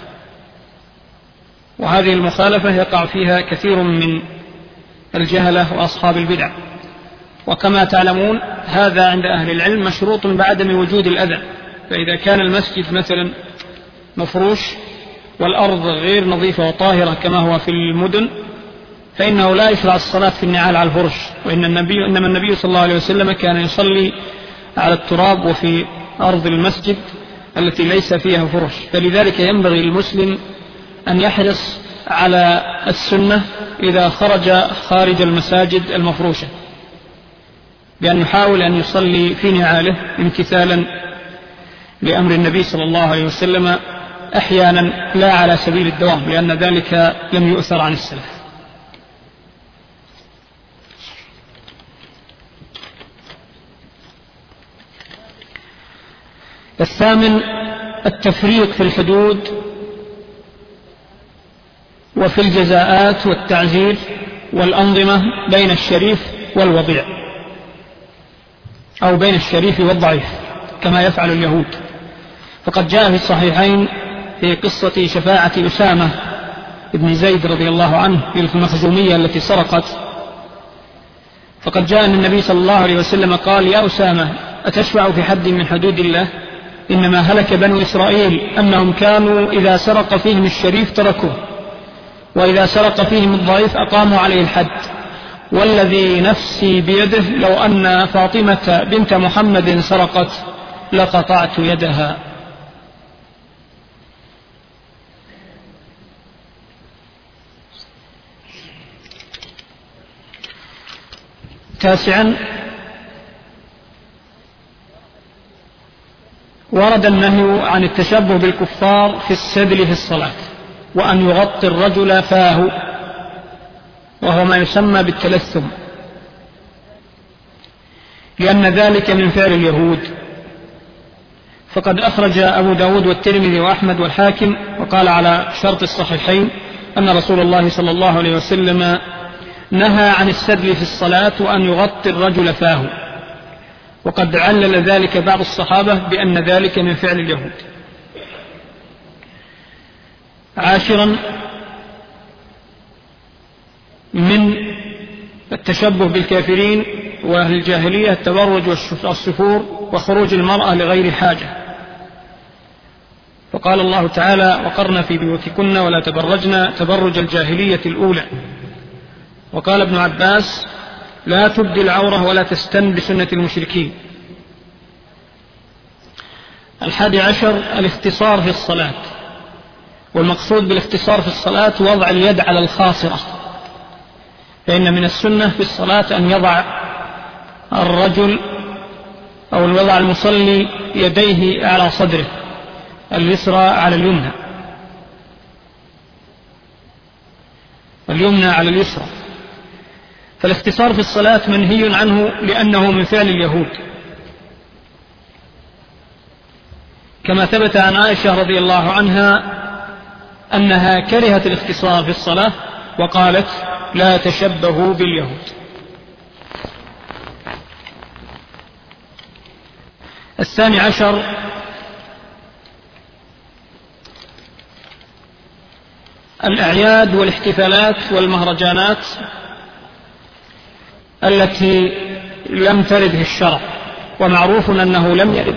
وهذه المخالفة يقع فيها كثير من الجهلة وأصحاب البدع. وكما تعلمون هذا عند أهل العلم مشروط بعدم وجود الأذى. فإذا كان المسجد مثلا مفروش والأرض غير نظيفة وطاهرة كما هو في المدن، فإنه لا يشرع الصلاة في النعال على الفرش. وإن النبي إنما النبي صلى الله عليه وسلم كان يصلي على التراب وفي أرض المسجد التي ليس فيها فرش. فلذلك ينبغي للمسلم أن يحرص على السنة إذا خرج خارج المساجد المفروشة، بأن يحاول أن يصلي في نعاله امتثالا لأمر النبي صلى الله عليه وسلم، أحيانا لا على سبيل الدوام، لأن ذلك لم يؤثر عن السلف. الثامن: التفريق في الحدود وفي الجزاءات والتعزير والأنظمة بين الشريف والوضيع، أو بين الشريف والضعيف كما يفعل اليهود. فقد جاء في الصحيحين في قصة شفاعة أسامة بن زيد رضي الله عنه في المخزومية التي سرقت، فقد جاء أن النبي صلى الله عليه وسلم قال: يا أسامة، أتشفع في حد من حدود الله؟ إنما هلك بنو إسرائيل أنهم كانوا إذا سرق فيهم الشريف تركوه، وإذا سرق فيهم الضعيف أقاموا عليه الحد. والذي نفسي بيده لو أن فاطمة بنت محمد سرقت لقطعت يدها. تاسعا: ورد النهي عن التشبه بالكفار في السدل في الصلاة، وأن يغطي الرجل فاه، وهو ما يسمى بالتلثم، لأن ذلك من فعل اليهود. فقد أخرج أبو داود والترمذي وأحمد والحاكم وقال على شرط الصحيحين أن رسول الله صلى الله عليه وسلم نهى عن السدل في الصلاة وأن يغطي الرجل فاه، وقد علل ذلك بعض الصحابة بأن ذلك من فعل اليهود. عاشرا، من التشبه بالكافرين وأهل الجاهلية التبرج والسفور وخروج المرأة لغير حاجة، فقال الله تعالى: وقرن في بيوتكن ولا تبرجن تبرج الجاهلية الأولى. وقال ابن عباس: لا تبدي العورة ولا تستن بسنة المشركين. الحادي عشر، الاختصار في الصلاة، والمقصود بالاختصار في الصلاة وضع اليد على الخاصرة، فإن من السنة في الصلاة أن يضع الرجل أو يضع المصلي يديه على صدره، اليسرى على اليمنى، اليمنى على اليسرى. فالاختصار في الصلاة منهي عنه لأنه من فعل اليهود، كما ثبت عن عائشة رضي الله عنها أنها كرهت الاختصار في الصلاة وقالت: لا تشبهوا باليهود. الثاني عشر، الأعياد والاحتفالات والمهرجانات التي لم ترد في الشرع، ومعروف أنه لم يرد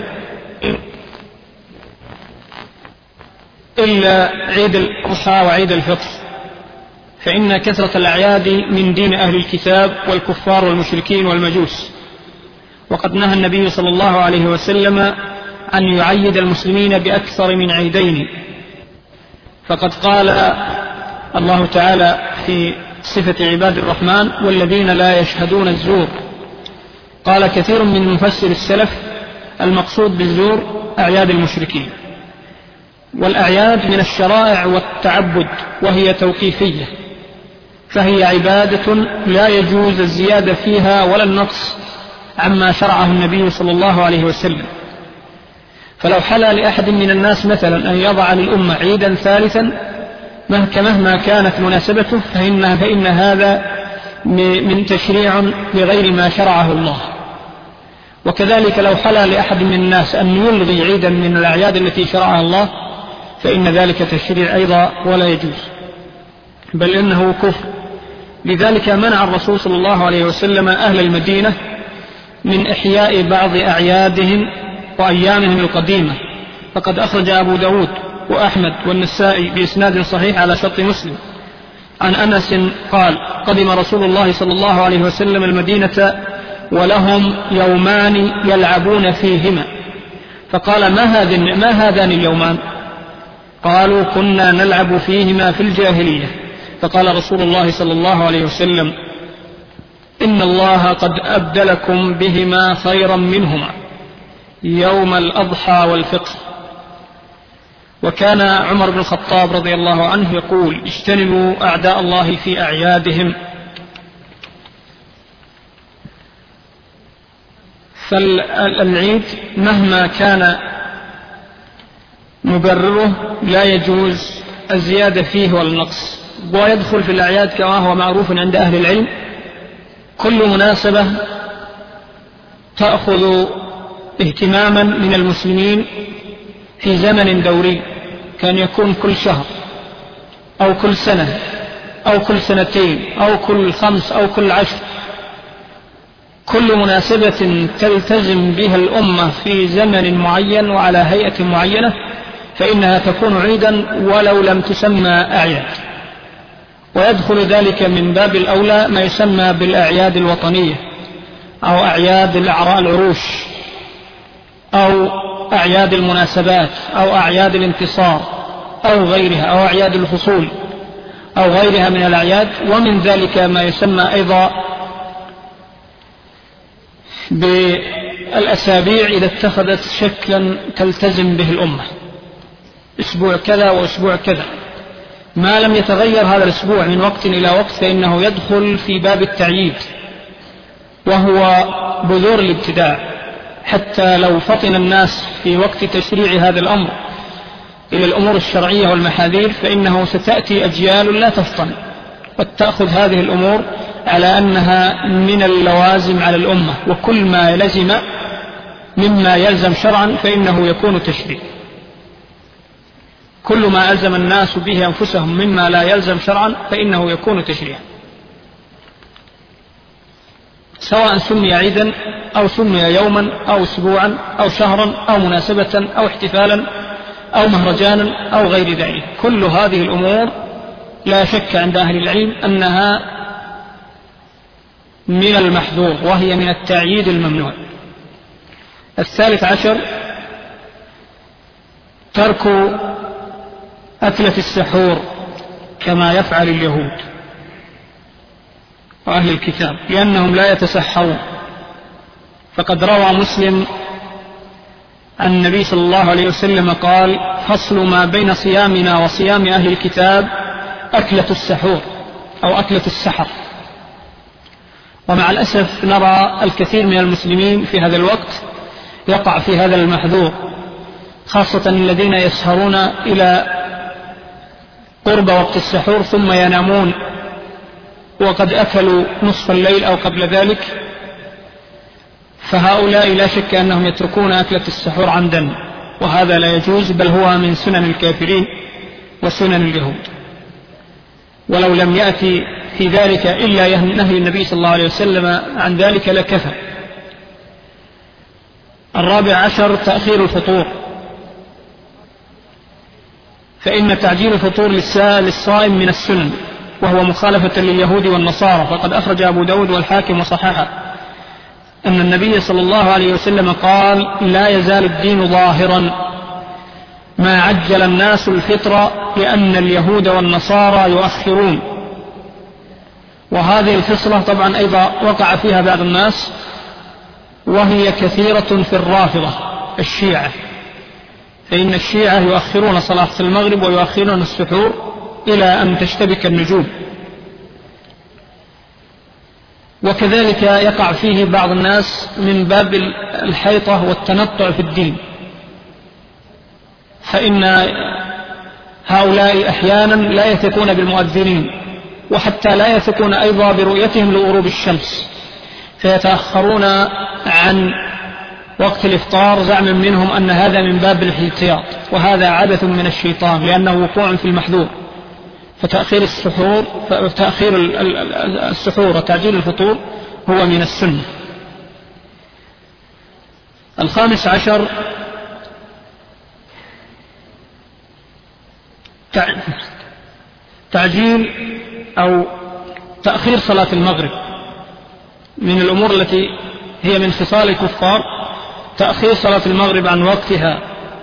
إلا عيد الأضحى وعيد الفطر، فإن كثرة الأعياد من دين أهل الكتاب والكفار والمشركين والمجوس. وقد نهى النبي صلى الله عليه وسلم أن يعيد المسلمين بأكثر من عيدين، فقد قال الله تعالى في صفة عباد الرحمن: والذين لا يشهدون الزور. قال كثير من مفسر السلف: المقصود بالزور أعياد المشركين. والأعياد من الشرائع والتعبد، وهي توقيفية، فهي عبادة لا يجوز الزيادة فيها ولا النقص عما شرعه النبي صلى الله عليه وسلم. فلو حلى لأحد من الناس مثلا أن يضع للأمة عيدا ثالثا مهما كانت مناسبته فإن, فإن هذا من تشريع لغير ما شرعه الله. وكذلك لو حلى لأحد من الناس أن يلغي عيدا من الأعياد التي شرعها الله فإن ذلك تشريع أيضا ولا يجوز، بل إنه كفر. لذلك منع الرسول صلى الله عليه وسلم أهل المدينة من إحياء بعض أعيادهم وأيامهم القديمة، فقد أخرج أبو داود وأحمد والنسائي بإسناد صحيح على شرط مسلم عن أنس قال: قدم رسول الله صلى الله عليه وسلم المدينة ولهم يومان يلعبون فيهما، فقال: ما هذان, ما هذان اليومان؟ قالوا: كنا نلعب فيهما في الجاهلية. فقال رسول الله صلى الله عليه وسلم: إن الله قد أبدلكم بهما خيرا منهما، يوم الأضحى والفطر. وكان عمر بن الخطاب رضي الله عنه يقول: اجتنبوا أعداء الله في أعيادهم. فالعيد مهما كان مبرره لا يجوز الزيادة فيه والنقص. ويدخل في الأعياد كما هو معروف عند أهل العلم كل مناسبة تأخذ اهتماما من المسلمين في زمن دوري، كان يكون كل شهر أو كل سنة أو كل سنتين أو كل خمس أو كل عشر. كل مناسبة تلتزم بها الأمة في زمن معين وعلى هيئة معينة فإنها تكون عيدا ولو لم تسمى أعياد. ويدخل ذلك من باب الأولى ما يسمى بالأعياد الوطنية أو أعياد العروش أو أعياد المناسبات أو أعياد الانتصار أو غيرها أو أعياد الفصول أو غيرها من الأعياد. ومن ذلك ما يسمى أيضا بالأسابيع إذا اتخذت شكلا تلتزم به الأمة، أسبوع كذا وأسبوع كذا، ما لم يتغير هذا الأسبوع من وقت إلى وقت فإنه يدخل في باب التعييد، وهو بذور الابتداع. حتى لو فطن الناس في وقت تشريع هذا الأمر إلى الأمور الشرعية والمحاذير فإنه ستأتي أجيال لا تفطن قد تأخذ هذه الأمور على أنها من اللوازم على الأمة، وكل ما لزم مما يلزم شرعا فإنه يكون تشريع. كل ما ألزم الناس به أنفسهم مما لا يلزم شرعا فإنه يكون تشريعا، سواء سمي عيدا أو سمي يوما أو أسبوعا أو شهرا أو مناسبة أو احتفالا أو مهرجانا أو غير ذلك. كل هذه الأمور لا شك عند أهل العلم أنها من المحظور، وهي من التعييد الممنوع. الثالث عشر ترك أكلة السحور كما يفعل اليهود وأهل الكتاب، لأنهم لا يتسحرون. فقد روى مسلم عن النبي صلى الله عليه وسلم قال: فصل ما بين صيامنا وصيام أهل الكتاب أكلة السحور أو أكلة السحر. ومع الأسف نرى الكثير من المسلمين في هذا الوقت يقع في هذا المحذور، خاصة الذين يسهرون إلى قرب وقت السحور ثم ينامون وقد أكلوا نصف الليل أو قبل ذلك، فهؤلاء لا شك أنهم يتركون أكلة السحور عمدا، وهذا لا يجوز، بل هو من سنن الكافرين وسنن اليهود، ولو لم يأتي في ذلك إلا نهي النبي صلى الله عليه وسلم عن ذلك لكفى. الرابع عشر تأخير الفطور، فإن تعجيل الفطور للصائم من السنن، وهو مخالفة لليهود والنصارى. فقد أخرج أبو داود والحاكم وصححه أن النبي صلى الله عليه وسلم قال: لا يزال الدين ظاهرا ما عجل الناس الفطر لأن اليهود والنصارى يؤخرون. وهذه الخصلة طبعا أيضا وقع فيها بعض الناس، وهي كثيرة في الرافضة الشيعة، فإن الشيعة يؤخرون صلاة المغرب ويؤخرون السحور إلى أن تشتبك النجوم. وكذلك يقع فيه بعض الناس من باب الحيطة والتنطع في الدين، فإن هؤلاء أحيانا لا يثقون بالمؤذنين، وحتى لا يثقون أيضا برؤيتهم لغروب الشمس، فيتأخرون عن وقت الإفطار زعما منهم أن هذا من باب الاحتياط، وهذا عادة من الشيطان لأنه وقوع في المحذور. فتأخير السحور فتأخير السحور وتعجيل الفطور هو من السنة. الخامس عشر تعجيل أو تأخير صلاة المغرب. من الأمور التي هي من خصال الكفار تأخير صلاة المغرب عن وقتها،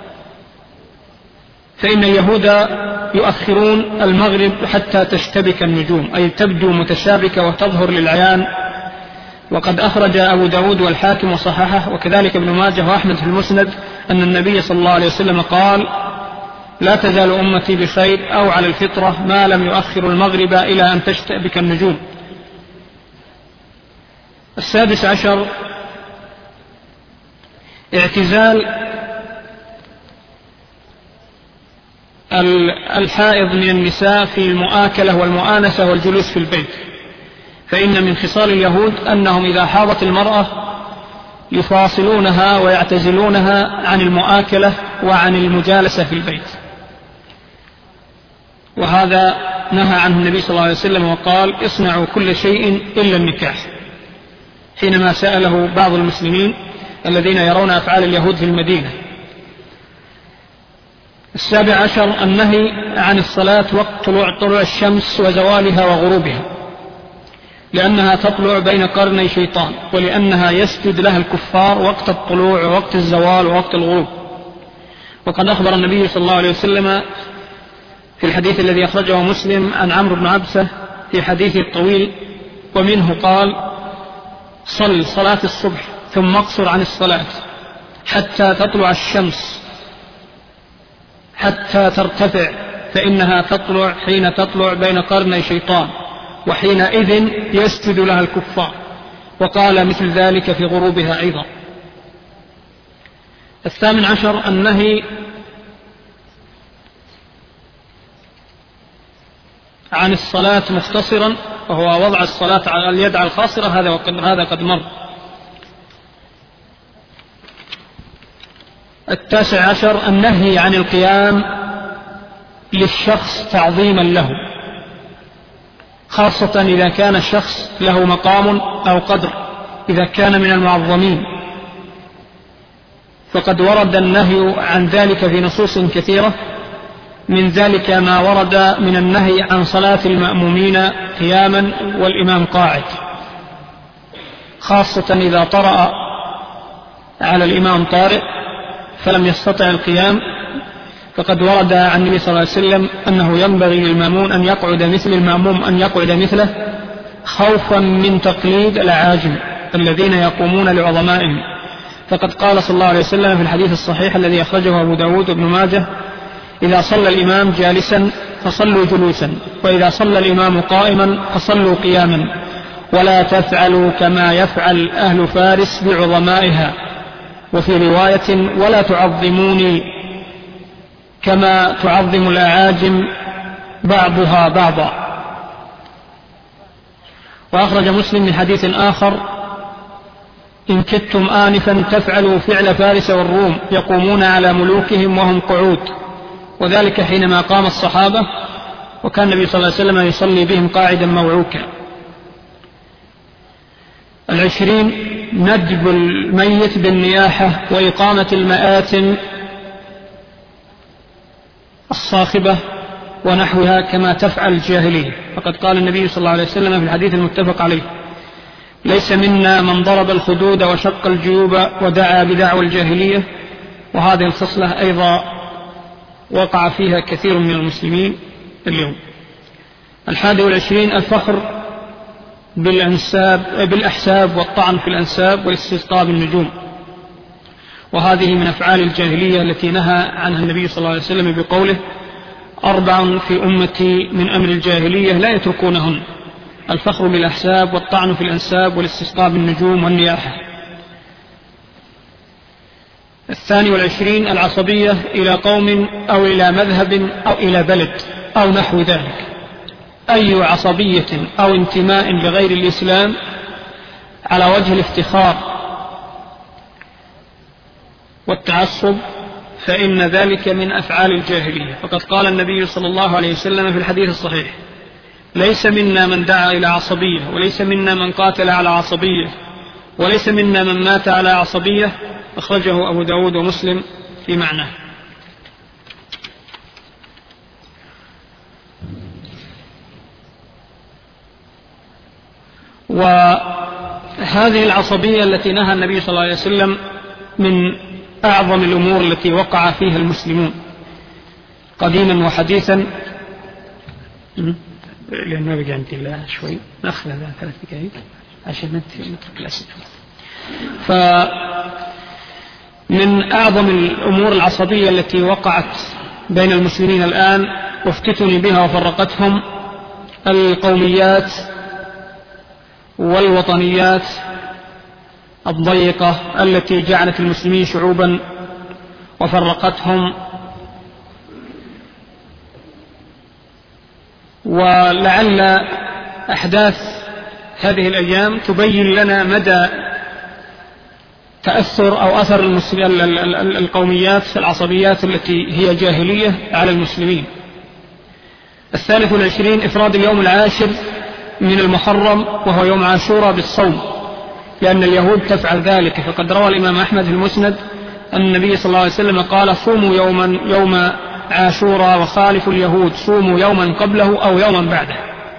فإن اليهود يؤخرون المغرب حتى تشتبك النجوم، أي تبدو متشابكة وتظهر للعيان. وقد أخرج أبو داود والحاكم وصححه، وكذلك ابن ماجه وأحمد في المسند أن النبي صلى الله عليه وسلم قال: لا تزال أمتي بخير أو على الفطرة ما لم يؤخر المغرب إلى أن تشتبك النجوم. السادس عشر اعتزال الحائض من النساء في المؤاكلة والمؤانسة والجلوس في البيت، فإن من خصال اليهود أنهم إذا حاضت المرأة يفاصلونها ويعتزلونها عن المؤاكلة وعن المجالسة في البيت، وهذا نهى عنه النبي صلى الله عليه وسلم وقال: اصنعوا كل شيء إلا النكاح، حينما سأله بعض المسلمين الذين يرون أفعال اليهود في المدينة. السابع عشر النهي عن الصلاة وقت طلوع, طلوع الشمس وزوالها وغروبها، لأنها تطلع بين قرني شيطان، ولأنها يسجد لها الكفار وقت الطلوع ووقت الزوال ووقت الغروب. وقد أخبر النبي صلى الله عليه وسلم في الحديث الذي أخرجه مسلم عن عمرو بن عبسة في حديثه الطويل، ومنه قال: صل صلاة الصبح ثم اقصر عن الصلاة حتى تطلع الشمس حتى ترتفع، فإنها تطلع حين تطلع بين قرني شيطان، وحينئذ يسجد لها الكفار. وقال مثل ذلك في غروبها أيضا. الثامن عشر النهي عن الصلاة مختصرا وهو وضع الصلاة على اليد على الخاصرة، هذا وقد هذا قد مر. التاسع عشر النهي عن القيام للشخص تعظيما له، خاصة إذا كان الشخص له مقام أو قدر، إذا كان من المعظمين، فقد ورد النهي عن ذلك في نصوص كثيرة، من ذلك ما ورد من النهي عن صلاة المأمومين قياما والإمام قاعد، خاصة إذا طرأ على الإمام طارئ فلم يستطع القيام، فقد ورد عن النبي صلى الله عليه وسلم أنه ينبغي للمأمون أن يقعد مثل المأموم أن يقعد مثله، خوفا من تقليد العاجم الذين يقومون لعظمائهم. فقد قال صلى الله عليه وسلم في الحديث الصحيح الذي أخرجه أبو داود وابن ماجه: إذا صلى الإمام جالسا فصلوا جلوسا، وإذا صلى الإمام قائما فصلوا قياما، ولا تفعلوا كما يفعل أهل فارس بعظمائها. وفي رواية: ولا تعظموني كما تعظم الأعاجم بعضها بعضا. وأخرج مسلم من حديث آخر: إن كدتم آنفا تفعلوا فعل فارس والروم يقومون على ملوكهم وهم قعود، وذلك حينما قام الصحابة وكان النبي صلى الله عليه وسلم يصلي بهم قاعدا موعوكا. العشرين ندب الميت بالنياحة وإقامة المآتم الصاخبة ونحوها كما تفعل الجاهلية. فقد قال النبي صلى الله عليه وسلم في الحديث المتفق عليه: ليس منا من ضرب الخدود وشق الجيوب ودعا بدعوى الجاهلية. وهذه الخصلة أيضا وقع فيها كثير من المسلمين اليوم. الحادي والعشرين الفخر بالأنساب بالأحساب والطعن في الأنساب والاستسقاء بالنجوم، وهذه من أفعال الجاهلية التي نهى عنها النبي صلى الله عليه وسلم بقوله: أربع في أمتي من أمر الجاهلية لا يتركونهن: الفخر بالأحساب والطعن في الأنساب والاستسقاء بالنجوم والنياحة. الثاني والعشرين العصبية إلى قوم أو إلى مذهب أو إلى بلد أو نحو ذلك. أي عصبية أو انتماء لغير الإسلام على وجه الافتخار والتعصب فإن ذلك من أفعال الجاهلية. فقد قال النبي صلى الله عليه وسلم في الحديث الصحيح: ليس منا من دعا إلى عصبية، وليس منا من قاتل على عصبية، وليس منا من مات على عصبية. أخرجه أبو داود ومسلم في معناه. وهذه العصبية التي نهى النبي صلى الله عليه وسلم من أعظم الأمور التي وقع فيها المسلمون قديما وحديثا. لأن ما بقى عندي الله شوي نأخذ هذا ثلاث دقائق عشان نترك الأسئلة. فمن أعظم الأمور العصبية التي وقعت بين المسلمين الآن وافتتنوا بها وفرقتهم القوميات والوطنيات الضيقة التي جعلت المسلمين شعوبا وفرقتهم. ولعل أحداث هذه الأيام تبين لنا مدى تأثر أو أثر القوميات العصبيات التي هي جاهلية على المسلمين. الثالث والعشرين إفراد اليوم العاشر من المحرم وهو يوم عاشوراء بالصوم، لأن اليهود تفعل ذلك. فقد روى الإمام أحمد في المسند أن النبي صلى الله عليه وسلم قال: صوموا يوما يوم عاشوراء وخالفوا اليهود، صوموا يوما قبله أو يوما بعده.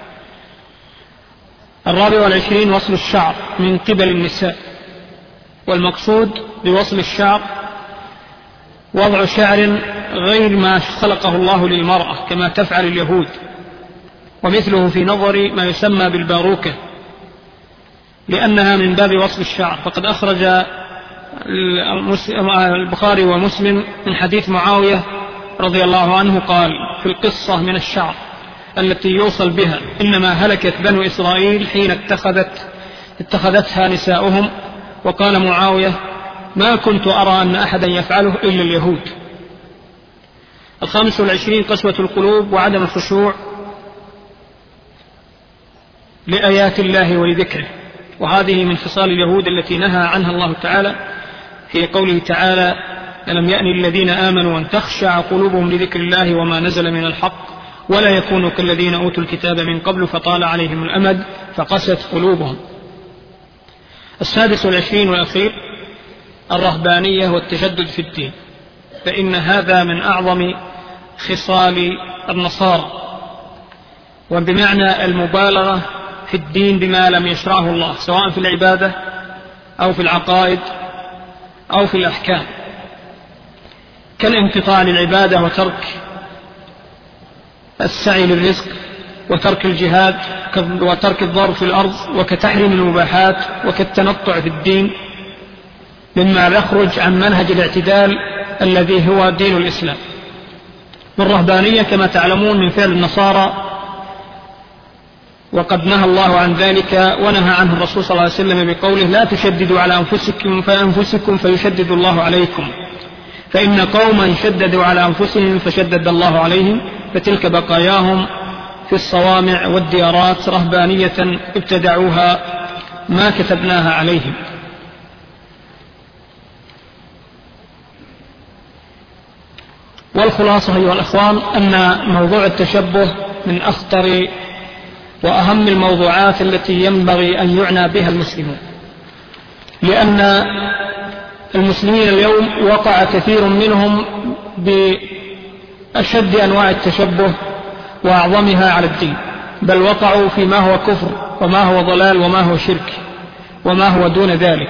الرابع والعشرين وصل الشعر من قبل النساء، والمقصود بوصل الشعر وضع شعر غير ما خلقه الله للمرأة كما تفعل اليهود، ومثله في نظري ما يسمى بالباروكة، لأنها من باب وصل الشعر. فقد أخرج البخاري ومسلم من حديث معاوية رضي الله عنه قال في القصة من الشعر التي يوصل بها: إنما هلكت بنو إسرائيل حين اتخذت اتخذتها نساؤهم. وقال معاوية: ما كنت أرى أن أحدا يفعله إلا اليهود. الخامس والعشرين قسوة القلوب وعدم الخشوع لآيات الله ولذكره. وهذه من خصال اليهود التي نهى عنها الله تعالى في قوله تعالى: ألم يأن الذين آمنوا أن تخشع قلوبهم لذكر الله وما نزل من الحق ولا يكونوا كالذين أوتوا الكتاب من قبل فطال عليهم الأمد فقست قلوبهم. السادس والعشرين والأخير: الرهبانية والتشدد في الدين، فإن هذا من أعظم خصال النصارى، وبمعنى المبالغة في الدين بما لم يشرعه الله، سواء في العبادة أو في العقائد أو في الأحكام، كالانقطاع للعبادة وترك السعي للرزق وترك الجهاد وترك الضرب في الأرض، وكتحريم المباحات وكالتنطع في الدين، مما يخرج عن منهج الاعتدال الذي هو دين الإسلام. والرهبانية كما تعلمون من فعل النصارى، وقد نهى الله عن ذلك ونهى عنه الرسول صلى الله عليه وسلم بقوله: لا تشددوا على أنفسكم فأنفسكم فيشدد الله عليكم، فإن قوما شددوا على أنفسهم فشدد الله عليهم، فتلك بقاياهم في الصوامع والديارات رهبانية ابتدعوها ما كتبناها عليهم. والخلاصة أيها الأخوان أن موضوع التشبه من أخطر وأهم الموضوعات التي ينبغي أن يعنى بها المسلمون، لأن المسلمين اليوم وقع كثير منهم بأشد أنواع التشبه وأعظمها على الدين، بل وقعوا فيما هو كفر وما هو ضلال وما هو شرك وما هو دون ذلك.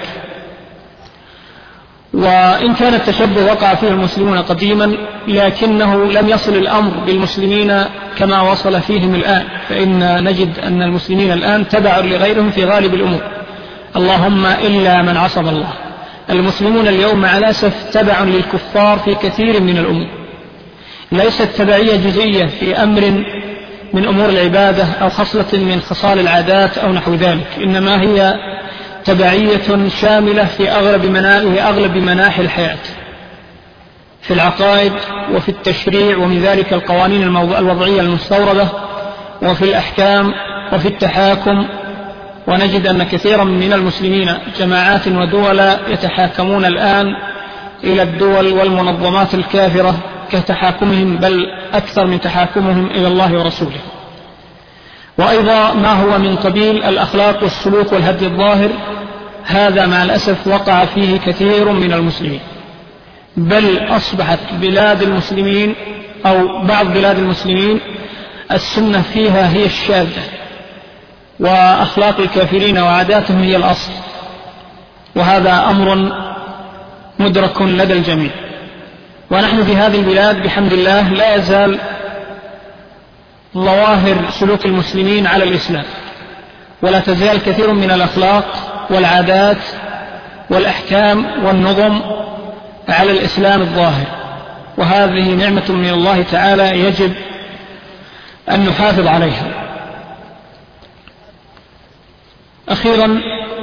وإن كان التشبه وقع فيه المسلمون قديما، لكنه لم يصل الأمر بالمسلمين كما وصل فيهم الآن، فإن نجد أن المسلمين الآن تبع لغيرهم في غالب الأمور، اللهم إلا من عصم الله. المسلمون اليوم مع الأسف تبع للكفار في كثير من الأمور، ليست تبعية جزئية في أمر من أمور العبادة أو خصلة من خصال العادات أو نحو ذلك، إنما هي تبعية شاملة في أغلب مناحي أغلب مناحي الحياة، في العقائد وفي التشريع، ومن ذلك القوانين الوضعية المستوردة، وفي الأحكام وفي التحاكم. ونجد أن كثيرا من المسلمين جماعات ودولا يتحاكمون الآن إلى الدول والمنظمات الكافرة كتحاكمهم، بل أكثر من تحاكمهم إلى الله ورسوله. وأيضا ما هو من قبيل الأخلاق والسلوك والهدي الظاهر، هذا مع الأسف وقع فيه كثير من المسلمين، بل أصبحت بلاد المسلمين أو بعض بلاد المسلمين السنة فيها هي الشاذة، وأخلاق الكافرين وعاداتهم هي الأصل، وهذا أمر مدرك لدى الجميع. ونحن في هذه البلاد بحمد الله لا يزال ظواهر سلوك المسلمين على الإسلام، ولا تزال كثير من الأخلاق والعادات والأحكام والنظم على الإسلام الظاهر، وهذه نعمة من الله تعالى يجب أن نحافظ عليها. أخيرا،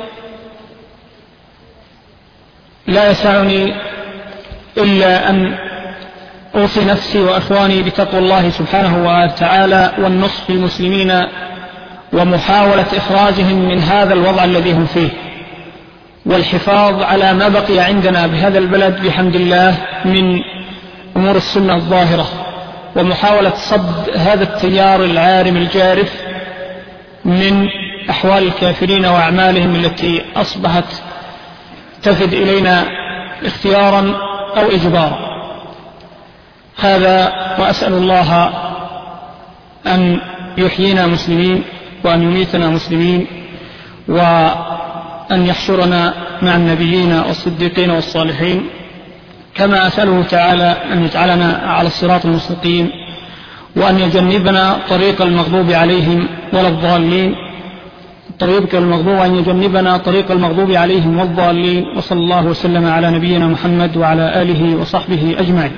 لا يسعني إلا أن أوصي نفسي وأخواني بتقوى الله سبحانه وتعالى والنصح للمسلمين ومحاولة إخراجهم من هذا الوضع الذي هم فيه، والحفاظ على ما بقي عندنا بهذا البلد بحمد الله من أمور السنة الظاهرة، ومحاولة صد هذا التيار العارم الجارف من أحوال الكافرين وأعمالهم التي أصبحت تفد إلينا اختيارا أو إجبارا. هذا، وأسأل الله أن يحيينا مسلمين وأن يميتنا مسلمين، وأن يحشرنا مع النبيين والصديقين والصالحين، كما أسأله تعالى أن يجعلنا على الصراط المستقيم، وأن يجنبنا طريق المغضوب عليهم ولا الضالين طريق المغضوب وأن يجنبنا طريق المغضوب عليهم والضالين. وصلى الله وسلم على نبينا محمد وعلى آله وصحبه أجمعين.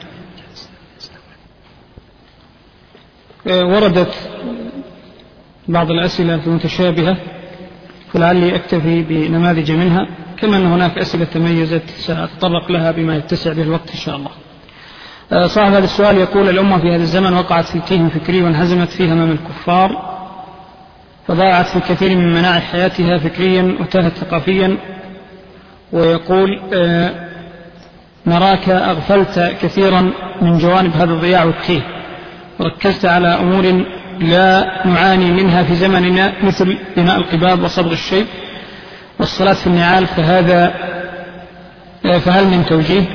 وردت بعض الأسئلة المتشابهة، فلعلي أكتفي بنماذج منها، كما أن هناك أسئلة تميزت سأتطرق لها بما يتسع به الوقت إن شاء الله. صاحب هذا السؤال يقول: الأمة في هذا الزمن وقعت في تيه فكري وانهزمت فيها أمام الكفار، فضاعت في كثير من مناحي حياتها فكريا وتاهت ثقافيا. ويقول آه نراك أغفلت كثيرا من جوانب هذا الضياع والتيه، وركزت على أمور لا نعاني منها في زمننا، مثل بناء القباب وصبغ الشيب والصلاة في النعال، فهذا فهل من توجيه؟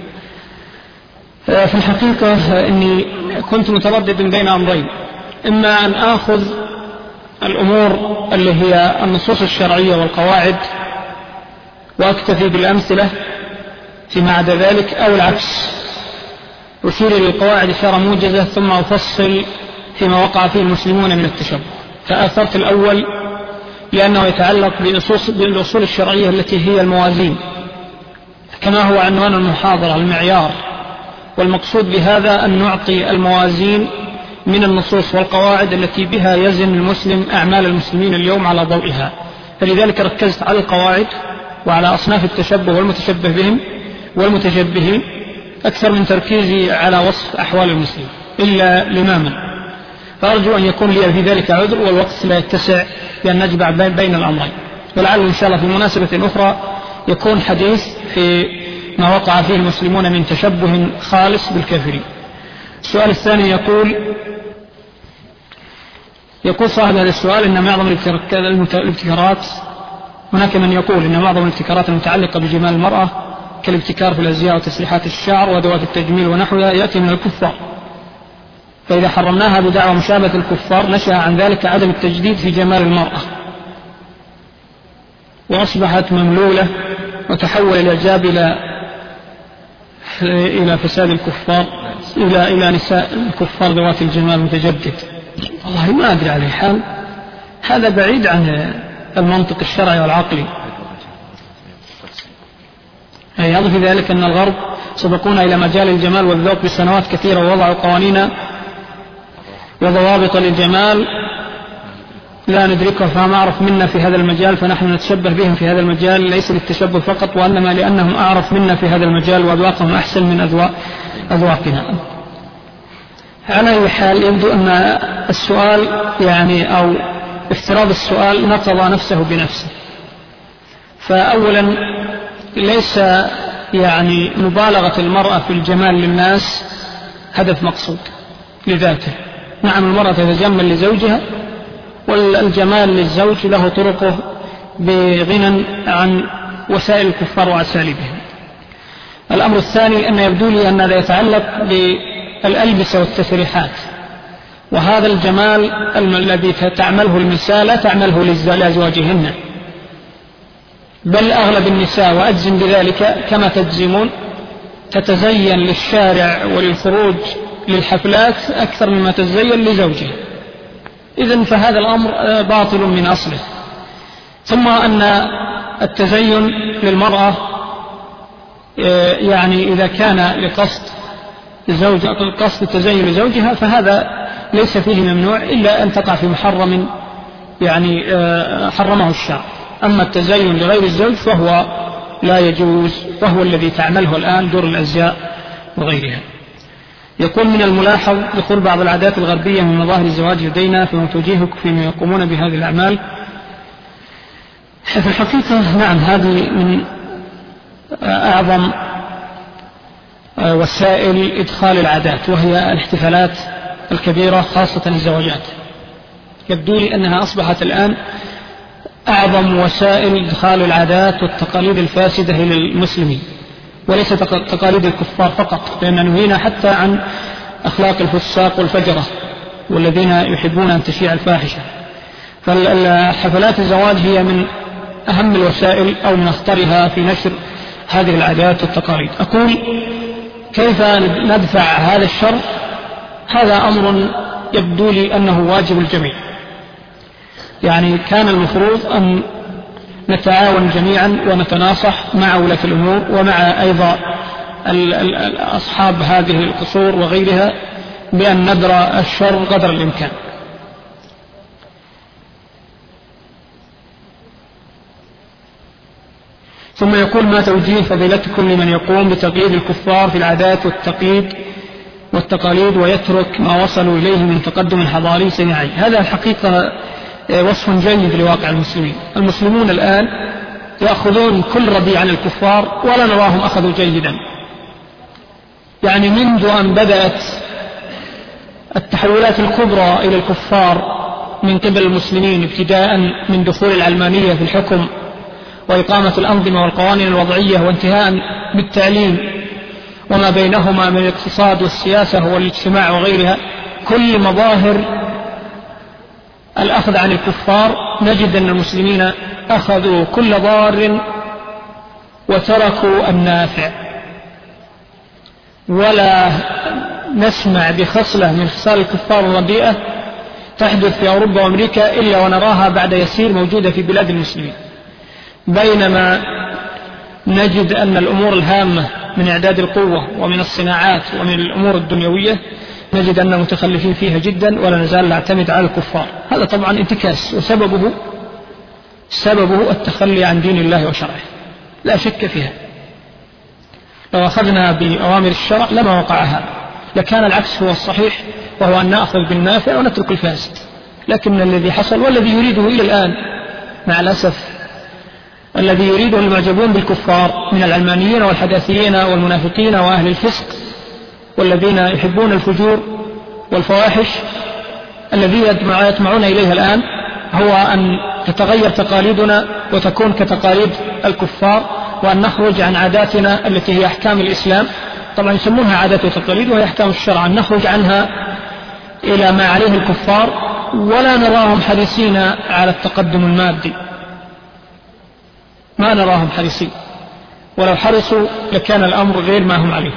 في الحقيقة إني كنت متردد بين أمرين، إما أن آخذ الأمور اللي هي النصوص الشرعية والقواعد وأكتفي بالأمثلة فيما عدا ذلك، أو العكس، أشير للقواعد إشارة موجزة ثم أفصل فيما وقع فيه المسلمون من التشبه. فآثرت الأول لأنه يتعلق بالأصول الشرعية التي هي الموازين، كما هو عنوان المحاضرة، المعيار. والمقصود بهذا أن نعطي الموازين من النصوص والقواعد التي بها يزن المسلم أعمال المسلمين اليوم على ضوئها. فلذلك ركزت على القواعد وعلى أصناف التشبه والمتشبه بهم والمتشبهين أكثر من تركيزي على وصف أحوال المسلمين إلا لماما. فأرجو أن يكون لي في ذلك عذر، والوقت لا يتسع لأن نجمع بين الأمرين، ولعل إن شاء الله في مناسبة أخرى يكون حديث في ما وقع فيه المسلمون من تشبه خالص بالكافرين. السؤال الثاني يقول يقول صاحب هذا السؤال إن معظم الابتكارات، هناك من يقول إن معظم الابتكارات المتعلقة بجمال المرأة كالابتكار في الأزياء وتسريحات الشعر وأدوات التجميل ونحوها يأتي من الكفار، فإذا حرمناها بدعوى مشابهة الكفار نشأ عن ذلك عدم التجديد في جمال المرأة، وأصبحت مملولة، وتحول الإعجاب إلى إلى فساد الكفار، إلى إلى نساء الكفار ذوات الجمال المتجدد. والله ما أدري عليه حال، هذا بعيد عن المنطق الشرعي والعقلي. يضف ذلك أن الغرب سبقونا إلى مجال الجمال والذوق بسنوات كثيرة، ووضعوا قوانين وضوابط للجمال لا ندركها، فما أعرف منا في هذا المجال، فنحن نتشبه بهم في هذا المجال، ليس للتشبه فقط، وإنما لأنهم أعرف منا في هذا المجال وأذواقهم أحسن من أذواق أذواقنا. على أي حال يبدو أن السؤال يعني أو افتراض السؤال نقض نفسه بنفسه. فأولا ليس يعني مبالغة المرأة في الجمال للناس هدف مقصود لذاته. نعم المرأة تتجمل لزوجها، والجمال للزوج له طرقه بغنى عن وسائل الكفار وأساليبهم. الأمر الثاني أن يبدو لي أن هذا يتعلق بالألبسة والتسريحات، وهذا الجمال الذي تعمله النساء لا تعمله لأزواجهن، بل أغلب النساء وأجزم بذلك كما تجزمون تتزين للشارع وللخروج للحفلات أكثر مما تتزين لزوجها. إذن فهذا الأمر باطل من أصله. ثم أن التزين للمرأة يعني إذا كان لقصد زوج قصد التزين لزوجها فهذا ليس فيه ممنوع إلا أن تقع في محرم يعني حرمه الشرع. أما التزين لغير الزوج فهو لا يجوز، وهو الذي تعمله الآن دور الأزياء وغيرها. يكون من الملاحظ دخول بعض العادات الغربية من مظاهر الزواج لدينا، فما توجيهك فيما يقومون بهذه الأعمال؟ في الحقيقة نعم، هذه من أعظم وسائل إدخال العادات، وهي الاحتفالات الكبيرة خاصة الزواجات. يبدو لي أنها أصبحت الآن أعظم وسائل إدخال العادات والتقاليد الفاسدة إلى المسلمين، وليس تقاليد الكفار فقط، لأن نهينا حتى عن أخلاق الفساق والفجرة والذين يحبون أن تشيع الفاحشة. فالحفلات الزواج هي من أهم الوسائل أو من أخطرها في نشر هذه العادات والتقاليد. أقول كيف ندفع هذا الشر؟ هذا أمر يبدو لي أنه واجب الجميع. يعني كان المفروض أن نتعاون جميعا ونتناصح مع ولاة الأمور ومع أيضا أصحاب هذه القصور وغيرها بأن ندرى الشر قدر الإمكان. ثم يقول ما توجيه فضيلتكم لمن يقوم بتقليد الكفار في العادات والتقليد والتقاليد ويترك ما وصلوا إليه من تقدم حضاري صناعي؟ هذا الحقيقة وصف جيد لواقع المسلمين. المسلمون الآن يأخذون كل رديء عن الكفار ولا نراهم أخذوا جيدا. يعني منذ أن بدأت التحولات الكبرى إلى الكفار من قبل المسلمين، ابتداء من دخول العلمانية في الحكم وإقامة الأنظمة والقوانين الوضعية، وانتهاء بالتعليم وما بينهما من الاقتصاد والسياسة والاجتماع وغيرها، كل مظاهر الأخذ عن الكفار نجد أن المسلمين أخذوا كل ضار وتركوا النافع. ولا نسمع بخصلة من خصال الكفار الرديئة تحدث في أوروبا وأمريكا إلا ونراها بعد يسير موجودة في بلاد المسلمين، بينما نجد أن الأمور الهامة من إعداد القوة ومن الصناعات ومن الأمور الدنيوية نجد أن متخلفين فيها جدا، ولا نزال نعتمد على الكفار. هذا طبعا انتكاس، وسببه سببه التخلي عن دين الله وشرعه لا شك فيها. لو أخذنا بأوامر الشرع لما وقع هذا، لكان العكس هو الصحيح، وهو أن نأخذ بالنافع ونترك الفاسد. لكن الذي حصل والذي يريده إلى الآن مع الأسف، الذي يريده المعجبون بالكفار من العلمانيين والحداثيين والمنافقين وأهل الفسق والذين يحبون الفجور والفواحش، الذي يطمعون إليه الآن هو أن تتغير تقاليدنا وتكون كتقاليد الكفار، وأن نخرج عن عاداتنا التي هي أحكام الإسلام. طبعا يسمونها عادات وتقاليد وهي أحكام الشرع، أن نخرج عنها إلى ما عليه الكفار، ولا نراهم حريصين على التقدم المادي، ما نراهم حريصين، ولو حرصوا لكان الأمر غير ما هم عليه.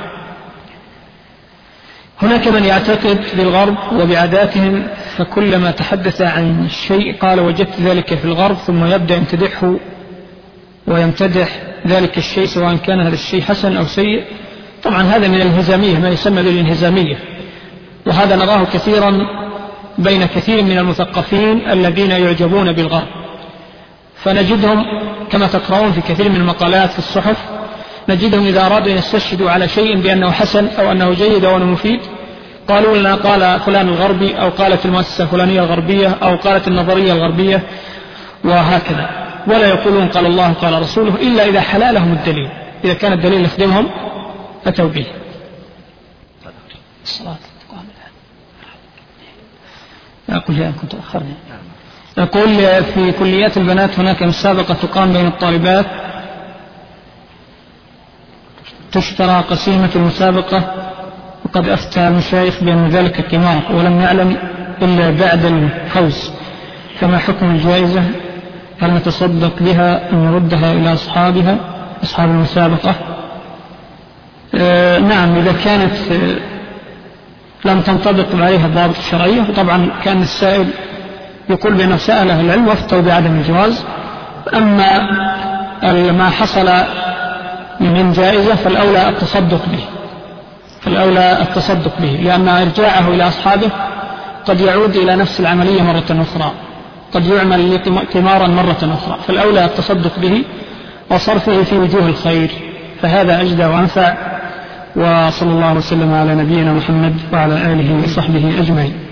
هناك من يعتقد بالغرب وبعاداتهم، فكلما تحدث عن شيء قال وجدت ذلك في الغرب، ثم يبدأ يمتدحه ويمتدح ذلك الشيء سواء كان هذا الشيء حسن أو سيء. طبعا هذا من الانهزامية، ما يسمى بالانهزامية، وهذا نراه كثيرا بين كثير من المثقفين الذين يعجبون بالغرب. فنجدهم كما تقرؤون في كثير من المقالات في الصحف، نجدهم إذا أرادوا أن يستشهدوا على شيء بأنه حسن أو أنه جيد أو أنه مفيد قالوا لنا قال فلان الغربي، أو قالت المؤسسة الفلانية الغربية، أو قالت النظرية الغربية، وهكذا. ولا يقولون قال الله قال رسوله إلا إذا حلا لهم الدليل، إذا كان الدليل يخدمهم أتوا به. الصلاة أقول يا كنت أخرني. أقول في كليات البنات هناك مسابقة تقام بين الطالبات، تشترى قسيمة المسابقة، وقد أفتى المشايخ بأن ذلك قمار ولم يعلم إلا بعد الفوز، فما حكم الجائزة؟ هل نتصدق بها أن يردها إلى أصحابها أصحاب المسابقة؟ آه نعم، إذا كانت آه لم تنطبق عليها الضوابط الشرعية. وطبعا كان السائل يقول بأنه سأل أهل العلم وافتوا بعدم الجواز. أما ما حصل من جائزة فالأولى التصدق به، فالأولى التصدق به لأن إرجاعه إلى أصحابه قد يعود إلى نفس العملية مرة أخرى، قد يعمل قمارا مرة أخرى، فالأولى التصدق به وصرفه في وجوه الخير، فهذا أجدى وأنفع. وصلى الله وسلم على نبينا محمد وعلى آله وصحبه أجمعين.